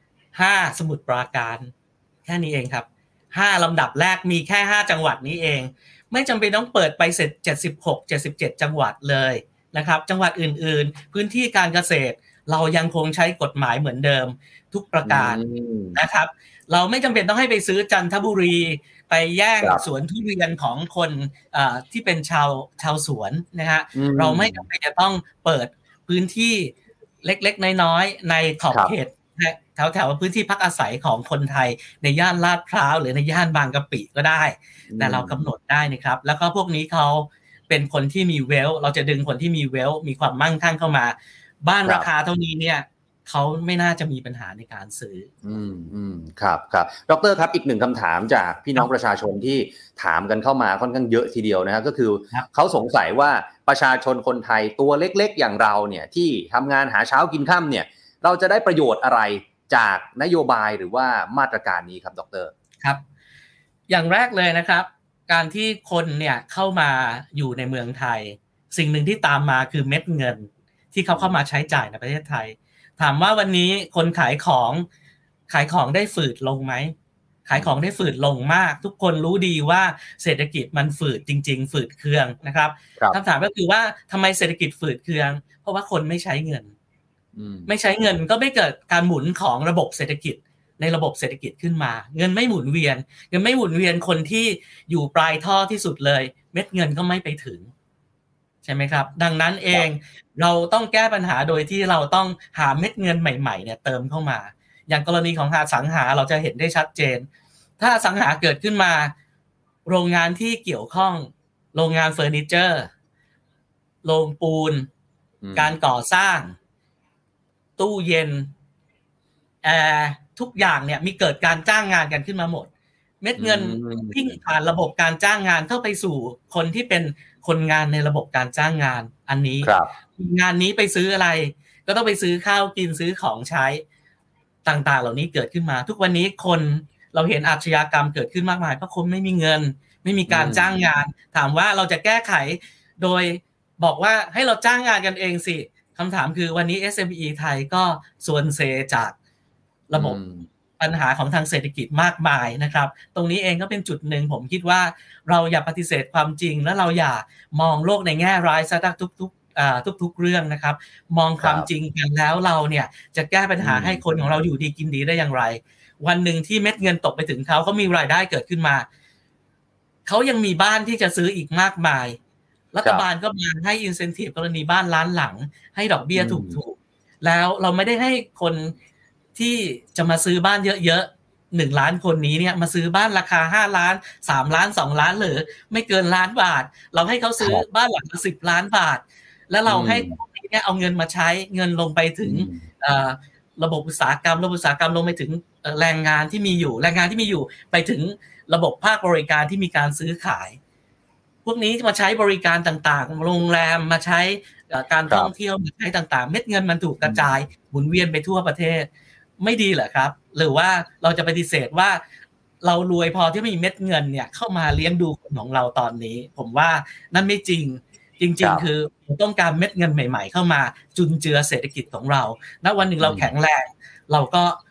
Speaker 3: 5สมุทรปราการแค่นี้เองครับ5ลำดับแรกมีแค่5จังหวัดนี้เองไม่จำเป็นต้องเปิดไปเสร็จ76 77จังหวัดเลยนะครับจังหวัดอื่นๆพื้นที่การเกษตรเรายังคงใช้กฎหมายเหมือนเดิมทุกประการนะครับเราไม่จำเป็นต้องให้ไปซื้อจันทบุรีไปแย่งสวนทุเรียนของคนที่เป็นชาวสวนนะฮะเราไม่จำเป็นจะต้องเปิดพื้นที่เล็กๆน้อยๆในขอบเขตแถวพื้นที่พักอาศัยของคนไทยในย่านลาดพร้าวหรือในย่านบางกะปิก็ได้แต่เรากำหนดได้นะครับแล้วก็พวกนี้เขาเป็นคนที่มีเวลเราจะดึงคนที่มีเวลมีความมั่งคั่งเข้ามาบ้านราคาเท่านี้เนี่ยเขาไม่น่าจะมีปัญหาในการซื้อ
Speaker 2: ครับดร.ครับอีกหนึ่งคำถามจากพี่น้องประชาชนที่ถามกันเข้ามาค่อนข้างเยอะทีเดียวนะครับก็คือเขาสงสัยว่าประชาชนคนไทยตัวเล็กๆอย่างเราเนี่ยที่ทำงานหาเช้ากินค่ำเนี่ยเราจะได้ประโยชน์อะไรจากนโยบายหรือว่ามาตรการนี้ครับดร.
Speaker 3: ครับอย่างแรกเลยนะครับการที่คนเนี่ยเข้ามาอยู่ในเมืองไทยสิ่งหนึ่งที่ตามมาคือเม็ดเงินที่เขาเข้ามาใช้จ่ายในประเทศไทยถามว่าวันนี้คนขายของได้ฝืดลงไหมขายของได้ฝืดลงมากทุกคนรู้ดีว่าเศรษฐกิจมันฝืดจริงๆฝืดเคืองนะครับคำถามก็คือว่าทำไมเศรษฐกิจฝืดเคืองเพราะว่าคนไม่ใช้เงินไม่ใช้เงินก็ไม่เกิดการหมุนของระบบเศรษฐกิจในระบบเศรษฐกิจขึ้นมาเงินไม่หมุนเวียนคนที่อยู่ปลายท่อที่สุดเลยเม็ดเงินก็ไม่ไปถึงใช่ไหมครับดังนั้นเองเราต้องแก้ปัญหาโดยที่เราต้องหาเม็ดเงินใหม่ๆเนี่ยเติมเข้ามาอย่างกรณีของอสังหาเราจะเห็นได้ชัดเจนถ้าอสังหาเกิดขึ้นมาโรงงานที่เกี่ยวข้องโรงงานเฟอร์นิเจอร์โรงปูนการก่อสร้างตู้เย็นแอร์ทุกอย่างเนี่ยมีเกิดการจ้างงานกันขึ้นมาหมดเม็ดเงินวิ่งผ่านระบบการจ้างงานเข้าไปสู่คนที่เป็นคนงานในระบบการจ้างงานอันนี้งานนี้ไปซื้ออะไรก็ต้องไปซื้อข้าวกินซื้อของใช้ต่างๆเหล่านี้เกิดขึ้นมาทุกวันนี้คนเราเห็นอาชญากรรมเกิดขึ้นมากมายเพราะคนไม่มีเงินไม่มีการจ้างงานถามว่าเราจะแก้ไขโดยบอกว่าให้เราจ้างงานกันเองสิคำถามคือวันนี้ SME ไทยก็ส่วนเซจากระบบปัญหาของทางเศรษฐกิจมากมายนะครับตรงนี้เองก็เป็นจุดหนึ่งผมคิดว่าเราอย่าปฏิเสธความจริงและเราอย่ามองโลกในแง่ร้ายซะทุกเรื่องนะครับมองความจริงกันแล้วเราเนี่ยจะแก้ปัญหาให้คนของเราอยู่ดีกินดีได้อย่างไรวันหนึ่งที่เม็ดเงินตกไปถึงเขามีรายได้เกิดขึ้นมาเขายังมีบ้านที่จะซื้ออีกมากมายรัฐบาลก็มาให้ incentive กรณีบ้านล้านหลังให้ดอกเบี้ยถูกๆแล้วเราไม่ได้ให้คนที่จะมาซื้อบ้านเยอะๆ1ล้านคนนี้เนี่ยมาซื้อบ้านราคา5ล้าน3ล้าน2ล้านหรือไม่เกินล้านบาทเราให้เขาซื้อบ้านหลังละ10ล้านบาทแล้วเราให้พวกนี้เนี่ยเอาเงินมาใช้เงินลงไปถึงระบบอุตสาหกรรมลงไปถึงแรงงานที่มีอยู่ไปถึงระบบภาคบริการที่มีการซื้อขายพวกนี้มาใช้บริการต่างๆโรงแรมมาใช้การท่องเที่ยวมาใช้ต่างๆเม็ดเงินมันถูกกระจายหมุนเวียนไปทั่วประเทศไม่ดีเหรอครับหรือว่าเราจะปฏิเสธว่าเรารวยพอที่มีเม็ดเงินเนี่ยเข้ามาเลี้ยงดูคนของเราตอนนี้ผมว่านั่นไม่จริงคือต้องการเม็ดเงินใหม่ๆเข้ามาจุนเจือเศรษฐกิจของเราณวันหนึ่งเราแข็งแรงเราก็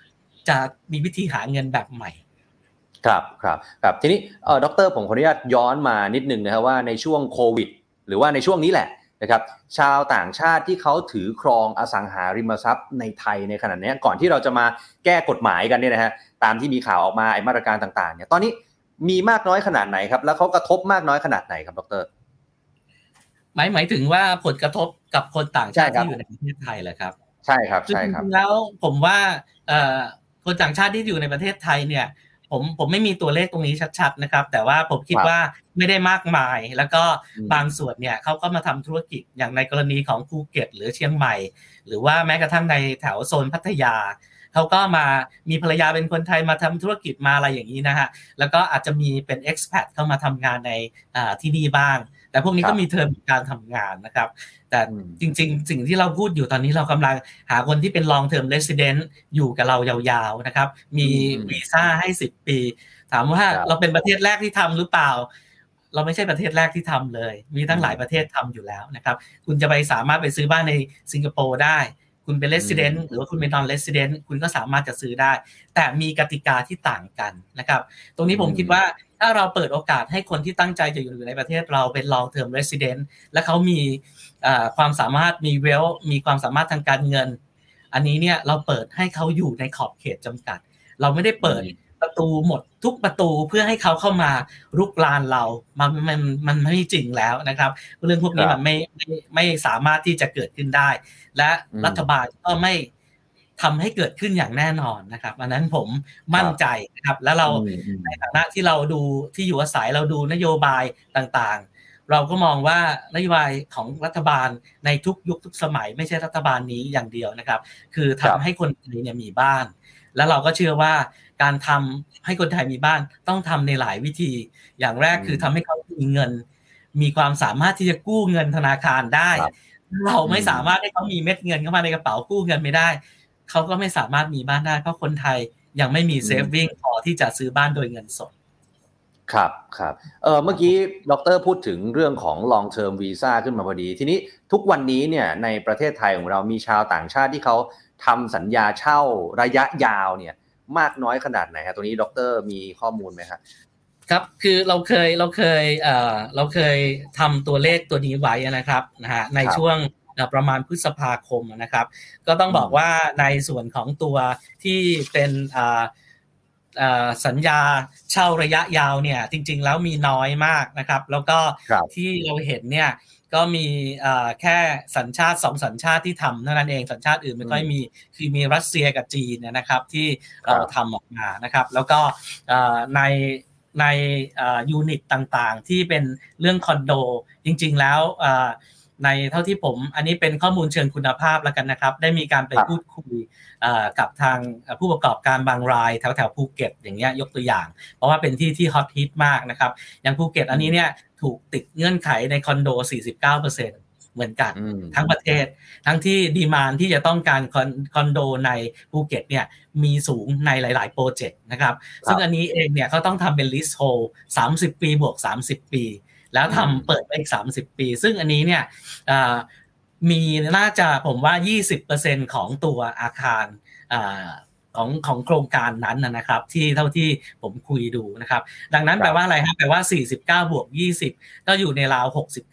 Speaker 3: จะมีวิธีหาเงินแบบใหม่
Speaker 2: ครับทีนี้ดร.ผมขออนุญาตย้อนมานิดนึงนะครับว่าในช่วงโควิดหรือว่าในช่วงนี้แหละนะครับชาวต่างชาติที่เขาถือครองอสังหาริมทรัพย์ในไทยในขณะนี้ก่อนที่เราจะมาแก้กฎหมายกันเนี่ยนะฮะตามที่มีข่าวออกมาไอ้มาตรการต่างๆเนี่ยตอนนี้มีมากน้อยขนาดไหนครับแล้วเขากระทบมากน้อยขนาดไหนครับดร.
Speaker 3: หมายถึงว่าผลกระทบกับคนต่างชาติที่อยู่ในประเทศไทยเหรอครับ
Speaker 2: ใช่ครับ
Speaker 3: แล้วผมว่าคนต่างชาติที่อยู่ในประเทศไทยเนี่ยผมไม่มีตัวเลขตรงนี้ชัดๆนะครับแต่ว่าผมคิดว่าไม่ได้มากมายแล้วก็บางส่วนเนี่ยเขาก็มาทำธุรกิจอย่างในกรณีของภูเก็ตหรือเชียงใหม่หรือว่าแม้กระทั่งในแถวโซนพัทยาเขาก็มามีภรรยาเป็นคนไทยมาทำธุรกิจมาอะไรอย่างนี้นะฮะแล้วก็อาจจะมีเป็น expat เข้ามาทำงานในที่นี่บ้างแต่พวกนี้ก็มีเทอมการทำงานนะครับแต่จริงๆสิ่งที่เราพูดอยู่ตอนนี้เรากำลังหาคนที่เป็น long term resident อยู่กับเรายาวๆนะครับมีวีซ่าให้10 ปีถามว่าเราเป็นประเทศแรกที่ทำหรือเปล่าเราไม่ใช่ประเทศแรกที่ทำเลยมีทั้งหลายประเทศทำอยู่แล้วนะครับคุณจะไปสามารถไปซื้อบ้านในสิงคโปร์ได้คุณเป็น resident หรือว่าคุณเป็น non resident คุณก็สามารถจะซื้อได้แต่มีกติกาที่ต่างกันนะครับตรงนี้ผมคิดว่าถ้าเราเปิดโอกาสให้คนที่ตั้งใจจะอยู่ในประเทศเราเป็น long term resident และเขามีความสามารถมีwealthมีความสามารถทางการเงินอันนี้เนี่ยเราเปิดให้เขาอยู่ในขอบเขตจำกัดเราไม่ได้เปิดประตูหมดทุกประตูเพื่อให้เขาเข้ามารุกรานเรามันไม่จริงแล้วนะครับเรื่องพวกนี้มันไม่สามารถที่จะเกิดขึ้นได้และรัฐบาลก็ไม่ทำให้เกิดขึ้นอย่างแน่นอนนะครับอันนั้นผมมั่นใจนะครับแล้วเราในฐานะที่เราดูที่อยู่อาศัยเราดูนโยบายต่างๆเราก็มองว่านโยบายของรัฐบาลในทุกยุคทุกสมัยไม่ใช่รัฐบาลนี้อย่างเดียวนะครับคือทำให้คนไทยเนี่ยมีบ้านแล้วเราก็เชื่อว่าการทำให้คนไทยมีบ้านต้องทำในหลายวิธีอย่างแรกคือทำให้เขามีเงินมีความสามารถที่จะกู้เงินธนาคารได้เราไม่สามารถให้เขามีเม็ดเงินเข้ามาในกระเป๋ากู้เงินไม่ได้เขาก็ไม่สามารถมีบ้านได้เพราะคนไทยยังไม่มีเซฟวิ่งพอที่จะซื้อบ้านโดยเงินสด
Speaker 2: ครับเมื่อกี้ดร.พูดถึงเรื่องของ long term visa ขึ้นมาพอดีทีนี้ทุกวันนี้เนี่ยในประเทศไทยของเรามีชาวต่างชาติที่เขาทำสัญญาเช่าระยะยาวเนี่ยมากน้อยขนาดไหนครับตัวนี้ดร.มีข้อมูลไหมครับ
Speaker 3: ครับคือเราเคยทำตัวเลขตัวนี้ไว้นะครับนะฮะในช่วงประมาณพฤษภาคมนะครับก็ต้องบอกว่าในส่วนของตัวที่เป็นสัญญาเช่าระยะยาวเนี่ยจริงๆแล้วมีน้อยมากนะครับแล้วก็ที่เราเห็นเนี่ยก็มีแค่สัญชาติ2สัญชาติที่ทำเท่านั้นเองสัญชาติอื่นไม่ค่อยมีคือมีรัสเซียกับจีนนะครับที่เราทำออกมานะครับแล้วก็ในยูนิตต่างๆที่เป็นเรื่องคอนโดจริงๆแล้วในเท่าที่ผมอันนี้เป็นข้อมูลเชิงคุณภาพแล้วกันนะครับได้มีการไปพูดคุยกับทางผู้ประกอบการบางรายแถวภูเก็ตอย่างเงี้ยยกตัวอย่างเพราะว่าเป็นที่ฮอตฮิตมากนะครับอย่างภูเก็ตอันนี้เนี่ยถูกติดเงื่อนไขในคอนโด 49% เหมือนกันทั้งประเทศทั้งที่ดีมานด์ที่จะต้องการคอนโดในภูเก็ตเนี่ยมีสูงในหลายๆโปรเจกต์นะครับซึ่งอันนี้เองเนี่ยเขาต้องทำเป็น leasehold 30 ปีบวก30 ปีแล้วทำเปิดไปอีก30 ปีซึ่งอันนี้เนี่ยมีน่าจะผมว่า 20% ของตัวอาคารของโครงการนั้นนะครับที่เท่าที่ผมคุยดูนะครับดังนั้นแปลว่าอะไรฮะแปลว่า49บวก20ก็อยู่ในราว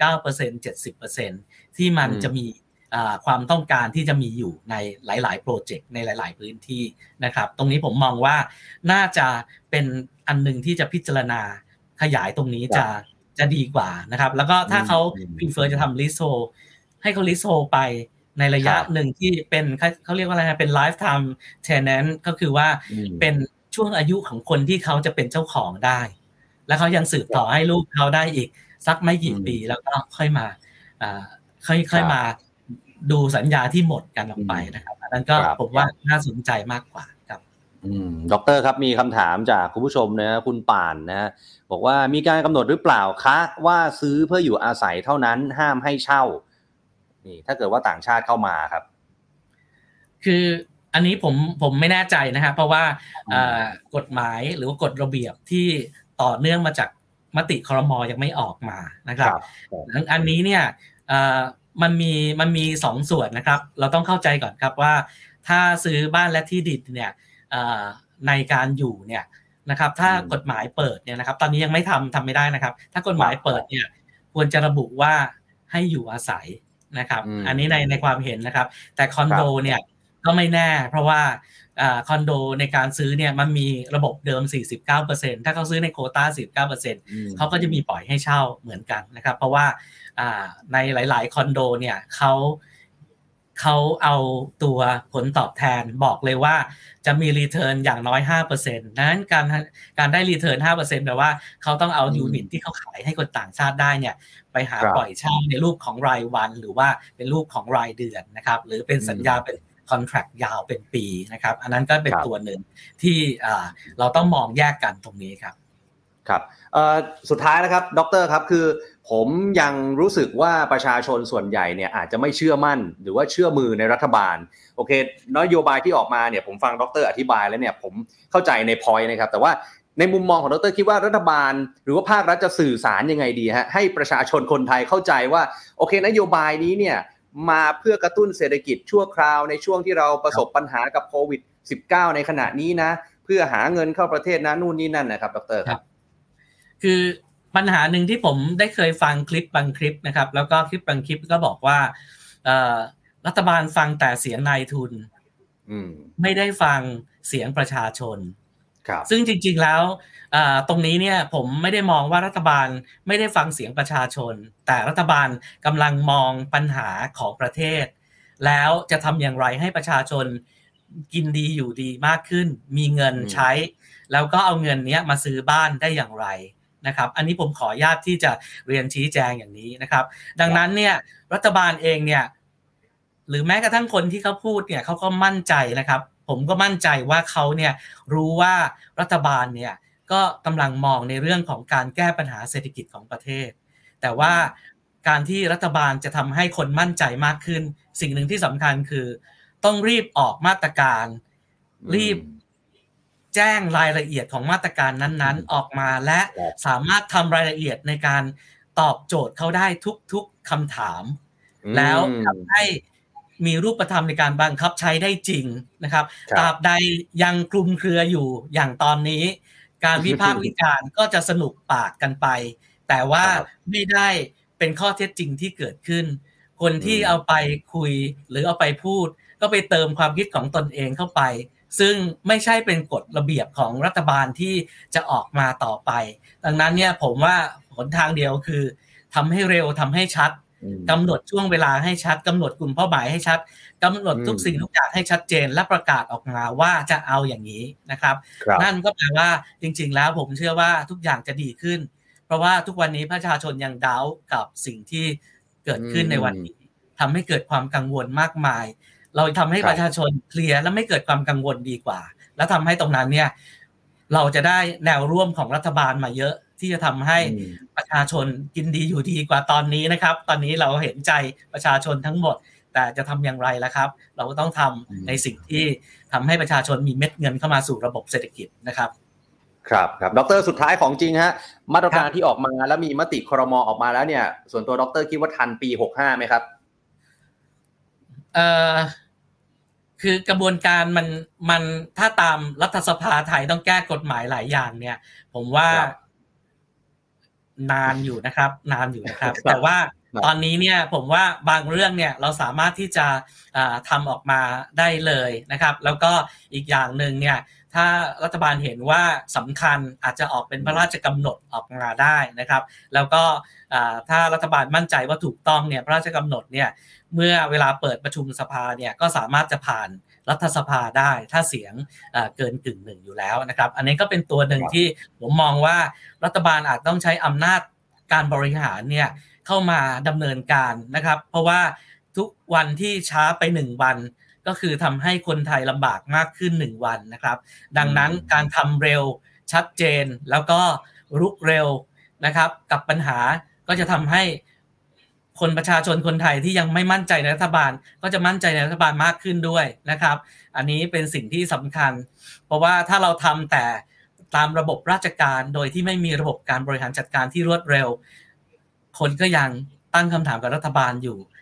Speaker 3: 69% 70% ที่มันจะมีความต้องการที่จะมีอยู่ในหลายๆโปรเจกต์ในหลายๆพื้นที่นะครับตรงนี้ผมมองว่าน่าจะเป็นอันนึงที่จะพิจารณาขยายตรงนี้จะดีกว่านะครับแล้วก็ถ้าเขา prefer จะทำ leasehold ให้เขา leasehold ไปในระยะหนึ่งที่เป็นเขาเรียกว่าอะไรนะเป็น lifetime tenant ก็คือว่าเป็นช่วงอายุของคนที่เขาจะเป็นเจ้าของได้แล้วเขายังสืบต่อให้ลูกเขาได้อีกสักไม่กี่ปีแล้วก็ค่อยมาดูสัญญาที่หมดกันออกไปนะครับอันนั้นก็ผมว่าน่าสนใจมากกว่าครับ
Speaker 2: ดร.ครับมีคำถามจากคุณผู้ชมนะคุณป่านนะบอกว่ามีการกำหนดหรือเปล่าคะว่าซื้อเพื่ออยู่อาศัยเท่านั้นห้ามให้เช่านี่ถ้าเกิดว่าต่างชาติเข้ามาครับ
Speaker 3: คืออันนี้ผมไม่แน่ใจนะครับเพราะว่ากฎหมายหรือว่ากฎระเบียบที่ต่อเนื่องมาจากมติครม.ยังไม่ออกมานะครับอันนี้เนี่ยมันมี2ส่วนนะครับเราต้องเข้าใจก่อนครับว่าถ้าซื้อบ้านและที่ดินเนี่ยในการอยู่เนี่ยนะครับถ้ากฎหมายเปิดเนี่ยนะครับตอนนี้ยังไม่ทำไม่ได้นะครับถ้ากฎหมายเปิดเนี่ยควรจะระบุว่าให้อยู่อาศัยนะครับอันนี้ในความเห็นนะครับแต่คอนโดเนี่ยก็ไม่แน่เพราะว่าคอนโดในการซื้อเนี่ยมันมีระบบเดิม 49% ถ้าเขาซื้อในโควต้า 49% เขาก็จะมีปล่อยให้เช่าเหมือนกันนะครับเพราะว่าในหลายๆคอนโดเนี่ยเขาเอาตัวผลตอบแทนบอกเลยว่าจะมีรีเทิร์นอย่างน้อย 5% นั้นการได้รีเทิร์น 5% แปลว่าเขาต้องเอายูนิตที่เขาขายให้คนต่างชาติได้เนี่ยไปหาปล่อยเช่าในรูปของรายวันหรือว่าเป็นรูปของรายเดือนนะครับหรือเป็นสัญญาเป็นคอนแทรคยาวเป็นปีนะครับอันนั้นก็เป็นตัวหนึ่งที่เราต้องมองแยกกันตรงนี้ครับ
Speaker 2: ครับสุดท้ายนะครับดร.ครับคือผมยังรู้สึกว่าประชาชนส่วนใหญ่เนี่ยอาจจะไม่เชื่อมั่นหรือว่าเชื่อมือในรัฐบาลโอเคนโยบายที่ออกมาเนี่ยผมฟังดร.อธิบายแล้วเนี่ยผมเข้าใจใน point นะครับแต่ว่าในมุมมองของดร.คิดว่ารัฐบาลหรือว่าภาครัฐจะสื่อสารยังไงดีฮะให้ประชาชนคนไทยเข้าใจว่าโอเคนโยบายนี้เนี่ยมาเพื่อกระตุ้นเศรษฐกิจชั่วคราวในช่วงที่เราประสบปัญหากับโควิด -19 ในขณะนี้นะเพื่อหาเงินเข้าประเทศนะนู่นนี่นั่นนะครับดร.ครับ
Speaker 3: คือปัญหาหนึ่งที่ผมได้เคยฟังคลิปบางคลิปนะครับแล้วก็คลิปบางคลิปก็บอกว่ารัฐบาลฟังแต่เสียงนายทุนไม่ได้ฟังเสียงประชาชนซึ่งจริงๆแล้วตรงนี้เนี่ยผมไม่ได้มองว่ารัฐบาลไม่ได้ฟังเสียงประชาชนแต่รัฐบาลกำลังมองปัญหาของประเทศแล้วจะทำอย่างไรให้ประชาชนกินดีอยู่ดีมากขึ้นมีเงินใช้แล้วก็เอาเงินนี้มาซื้อบ้านได้อย่างไรนะครับอันนี้ผมขออนุญาตที่จะเรียนชี้แจงอย่างนี้นะครับดังนั้นเนี่ยรัฐบาลเองเนี่ยหรือแม้กระทั่งคนที่เขาพูดเนี่ยเขาก็มั่นใจนะครับผมก็มั่นใจว่าเขาเนี่ยรู้ว่ารัฐบาลเนี่ยก็กำลังมองในเรื่องของการแก้ปัญหาเศรษฐกิจของประเทศแต่ว่าการที่รัฐบาลจะทำให้คนมั่นใจมากขึ้นสิ่งหนึ่งที่สำคัญคือต้องรีบออกมาตรการรีบแจ้งรายละเอียดของมาตรการนั้นๆออกมาและสามารถทำรายละเอียดในการตอบโจทย์เขาได้ทุกๆคำถามแล้วทำให้มีรูปธรรมในการบังคับใช้ได้จริงนะครับตราบใดยังคลุมเครืออยู่อย่างตอนนี้การวิพากษ์วิจารณ์ก็จะสนุกปากกันไปแต่ว่าไม่ได้เป็นข้อเท็จจริงที่เกิดขึ้นคนที่เอาไปคุยหรือเอาไปพูดก็ไปเติมความคิดของตนเองเข้าไปซึ่งไม่ใช่เป็นกฎระเบียบของรัฐบาลที่จะออกมาต่อไปดังนั้นเนี่ยผมว่าหนทางเดียวคือทำให้เร็วทำให้ชัดกำหนดช่วงเวลาให้ชัดกำหนดกลุ่มเป้าหมายให้ชัดกำหนดทุกสิ่งทุกอย่างให้ชัดเจนและประกาศออกมาว่าจะเอาอย่างนี้นะครับนั่นก็แปลว่าจริงๆแล้วผมเชื่อว่าทุกอย่างจะดีขึ้นเพราะว่าทุกวันนี้ประชาชนยังดาวกับสิ่งที่เกิดขึ้นในวันนี้ทำให้เกิดความกังวลมากมายเราทำให้ประชาชนเคลียร์และไม่เกิดความกังวลดีกว่าแล้วทำให้ตรงนั้นเนี่ยเราจะได้แนวร่วมของรัฐบาลมาเยอะที่จะทำให้ประชาชนกินดีอยู่ดีกว่าตอนนี้นะครับตอนนี้เราเห็นใจประชาชนทั้งหมดแต่จะทำอย่างไรล่ะครับเราก็ต้องทำในสิ่งที่ทำให้ประชาชนมีเม็ดเงินเข้ามาสู่ระบบเศรษฐกิจนะครับ
Speaker 2: ครับดร.สุดท้ายของจริงฮะมาตรการที่ออกมาแล้วมีมติครม.ออกมาแล้วเนี่ยส่วนตัวดร.คิดว่าทันปี65ไหมครับ
Speaker 3: คือกระบวนการมันถ้าตามรัฐสภาไทยต้องแก้กฎหมายหลายอย่างเนี่ยผมว่านานอยู่นะครับแต่ว่าตอนนี้เนี่ยผมว่าบางเรื่องเนี่ยเราสามารถที่จะทำออกมาได้เลยนะครับแล้วก็อีกอย่างนึงเนี่ยถ้ารัฐบาลเห็นว่าสำคัญอาจจะออกเป็นพระราชกำหนดออกมาได้นะครับแล้วก็ถ้ารัฐบาลมั่นใจว่าถูกต้องเนี่ยพระราชกำหนดเนี่ยเมื่อเวลาเปิดประชุมสภาเนี่ยก็สามารถจะผ่านรัฐสภาได้ถ้าเสียงเกินกึ่งหนึ่งอยู่แล้วนะครับอันนี้ก็เป็นตัวหนึ่งที่ผมมองว่ารัฐบาลอาจต้องใช้อำนาจการบริหารเนี่ยเข้ามาดำเนินการนะครับเพราะว่าทุกวันที่ช้าไป1วันก็คือทำให้คนไทยลำบากมากขึ้น1วันนะครับดังนั้นการทำเร็วชัดเจนแล้วก็รุกเร็วนะครับกับปัญหาก็จะทำให้คนประชาชนคนไทยที่ยังไม่มั่นใจในรัฐบาลก็จะมั่นใจในรัฐบาลมากขึ้นด้วยนะครับอันนี้เป็นสิ่งที่สำคัญเพราะว่าถ้าเราทำแต่ตามระบบราชการโดยที่ไม่มีระบบการบริหารจัดการที่รวดเร็วคนก็ยังตั้งคำถามกับรัฐบาลอยู่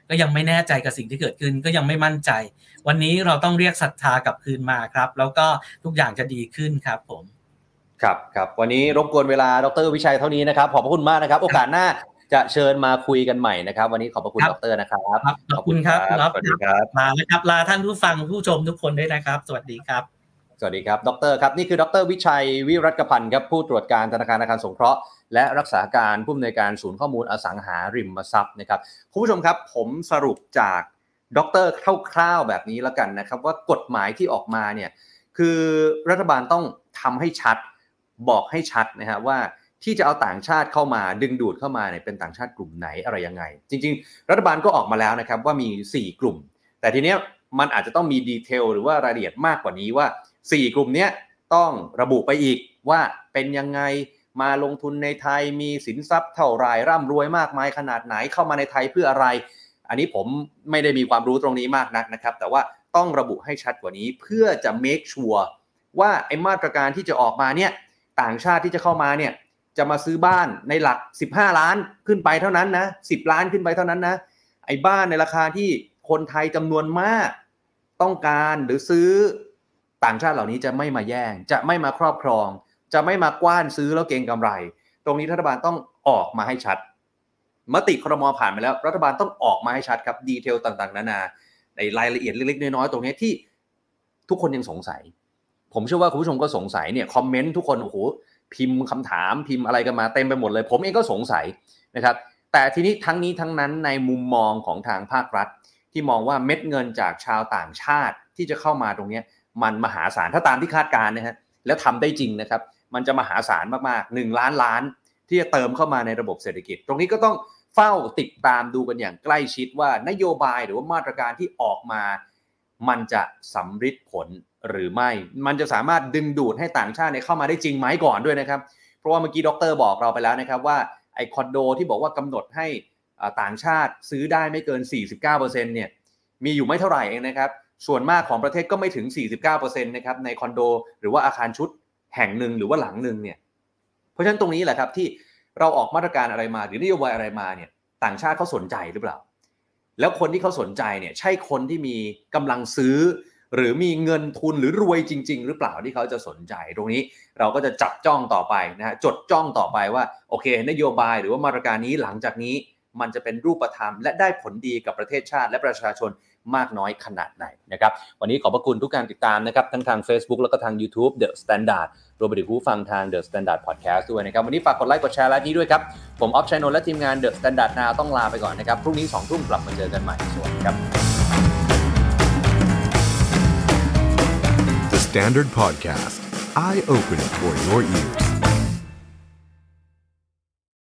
Speaker 3: ก็ยังไม่แน่ใจกับสิ่งที่เกิดขึ้นก็ยังไม่มั่นใจวันนี้เราต้องเรียกศรัทธากลับคืนมาครับแล้วก็ทุกอย่างจะดีขึ้นครับผม
Speaker 2: ครับวันนี้รบกวนเวลาดร.วิชัยเท่านี้นะครับขอบพระคุณมากนะครับโอกาสหน้าจะเชิญมาคุยกันใหม่นะครับวันนี้ขอบพระคุณดร.นะครับ
Speaker 3: ขอบคุณครับสวัสดีครับลาแล้วครับลาท่านผู้ฟังผู้ชมทุกคนด้วยนะครับสวัสดีครับ
Speaker 2: สวัสดีครับดร.ครับนี่คือดร.วิชัยวิรัตพันธ์ครับผู้ตรวจการธนาคารอาคารสงเคราะห์และรักษาการผู้อำนวยการศูนย์ข้อมูลอสังหาริมทรัพย์นะครับคุณผู้ชมครับผมสรุปจากดร.คร่าวๆแบบนี้แล้วกันนะครับว่ากฎหมายที่ออกมาเนี่ยคือรัฐบาลต้องทำให้ชัดบอกให้ชัดนะฮะว่าที่จะเอาต่างชาติเข้ามาดึงดูดเข้ามาเนี่ยเป็นต่างชาติกลุ่มไหนอะไรยังไงจริงๆรัฐบาลก็ออกมาแล้วนะครับว่ามี4กลุ่มแต่ทีเนี้ยมันอาจจะต้องมีดีเทลหรือว่ารายละเอียดมากกว่านี้ว่า4กลุ่มนี้ต้องระบุไปอีกว่าเป็นยังไงมาลงทุนในไทยมีสินทรัพย์เท่าไหร่ร่ำรวยมากมายขนาดไหนเข้ามาในไทยเพื่ออะไรอันนี้ผมไม่ได้มีความรู้ตรงนี้มากนักนะครับแต่ว่าต้องระบุให้ชัดกว่านี้เพื่อจะ make sure ว่าไอ้มาตรการที่จะออกมาเนี่ยต่างชาติที่จะเข้ามาเนี่ยจะมาซื้อบ้านในหลัก15ล้านขึ้นไปเท่านั้นนะ10ล้านขึ้นไปเท่านั้นนะไอ้บ้านในราคาที่คนไทยจำนวนมากต้องการหรือซื้อต่างชาติเหล่านี้จะไม่มาแย่งจะไม่มาครอบครองจะไม่มากว้านซื้อแล้วเก็งกำไรตรงนี้รัฐบาลต้องออกมาให้ชัดมติครม.ผ่านไปแล้วรัฐบาลต้องออกมาให้ชัดครับดีเทลต่างๆนานาในรายละเอียดเล็กๆน้อยๆตรงนี้ที่ทุกคนยังสงสัยผมเชื่อว่าคุณผู้ชมก็สงสัยเนี่ยคอมเมนต์ทุกคนโอ้โหพิมพ์คำถามพิมพ์อะไรกันมาเต็มไปหมดเลยผมเองก็สงสัยนะครับแต่ทีนี้ทั้งนี้ทั้งนั้นในมุมมองของทางภาครัฐที่มองว่าเม็ดเงินจากชาวต่างชาติที่จะเข้ามาตรงนี้มันมหาศาลถ้าตามที่คาดการณ์นะฮะแล้วทำได้จริงนะครับมันจะมหาศาลมากๆ1ล้านล้านที่จะเติมเข้ามาในระบบเศรษฐกิจตรงนี้ก็ต้องเฝ้าติดตามดูกันอย่างใกล้ชิดว่านโยบายหรือว่ามาตรการที่ออกมามันจะสำฤทธิ์ผลหรือไม่มันจะสามารถดึงดูดให้ต่างชาติเข้ามาได้จริงไหมก่อนด้วยนะครับเพราะว่าเมื่อกี้ดร.บอกเราไปแล้วนะครับว่าไอ้คอนโดที่บอกว่ากำหนดให้ต่างชาติซื้อได้ไม่เกิน 49% เนี่ยมีอยู่ไม่เท่าไหร่เองนะครับส่วนมากของประเทศก็ไม่ถึง 49% นะครับในคอนโดหรือว่าอาคารชุดแห่งหนึ่งหรือว่าหลังหนึ่งเนี่ยเพราะฉะนั้นตรงนี้แหละครับที่เราออกมาตรการอะไรมาหรือนโยบายอะไรมาเนี่ยต่างชาติเขาสนใจหรือเปล่าแล้วคนที่เขาสนใจเนี่ยใช่คนที่มีกำลังซื้อหรือมีเงินทุนหรือรวยจริงๆหรือเปล่าที่เขาจะสนใจตรงนี้เราก็จะจับจ้องต่อไปนะฮะจดจ้องต่อไปว่าโอเคนโยบายหรือว่ามาตรการนี้หลังจากนี้มันจะเป็นรูปธรรมและได้ผลดีกับประเทศชาติและประชาชนมากน้อยขนาดไหนนะครับวันนี้ขอบพระคุณทุกการติดตามนะครับทั้งทาง Facebook แล้วก็ทาง YouTube The Standard รวมไปถึงผู้ฟังทาง The Standard Podcast ด้วยนะครับวันนี้ฝากกดไลค์กดแชร์และนี้ด้วยครับผมออฟชัยนนท์และทีมงาน The Standard Now ต้องลาไปก่อนนะครับพรุ่งนี้ 20:00 นกลับมาเจอกันใหม่สวัสดีครับ
Speaker 1: The Standard Podcast Eye Opening for your ears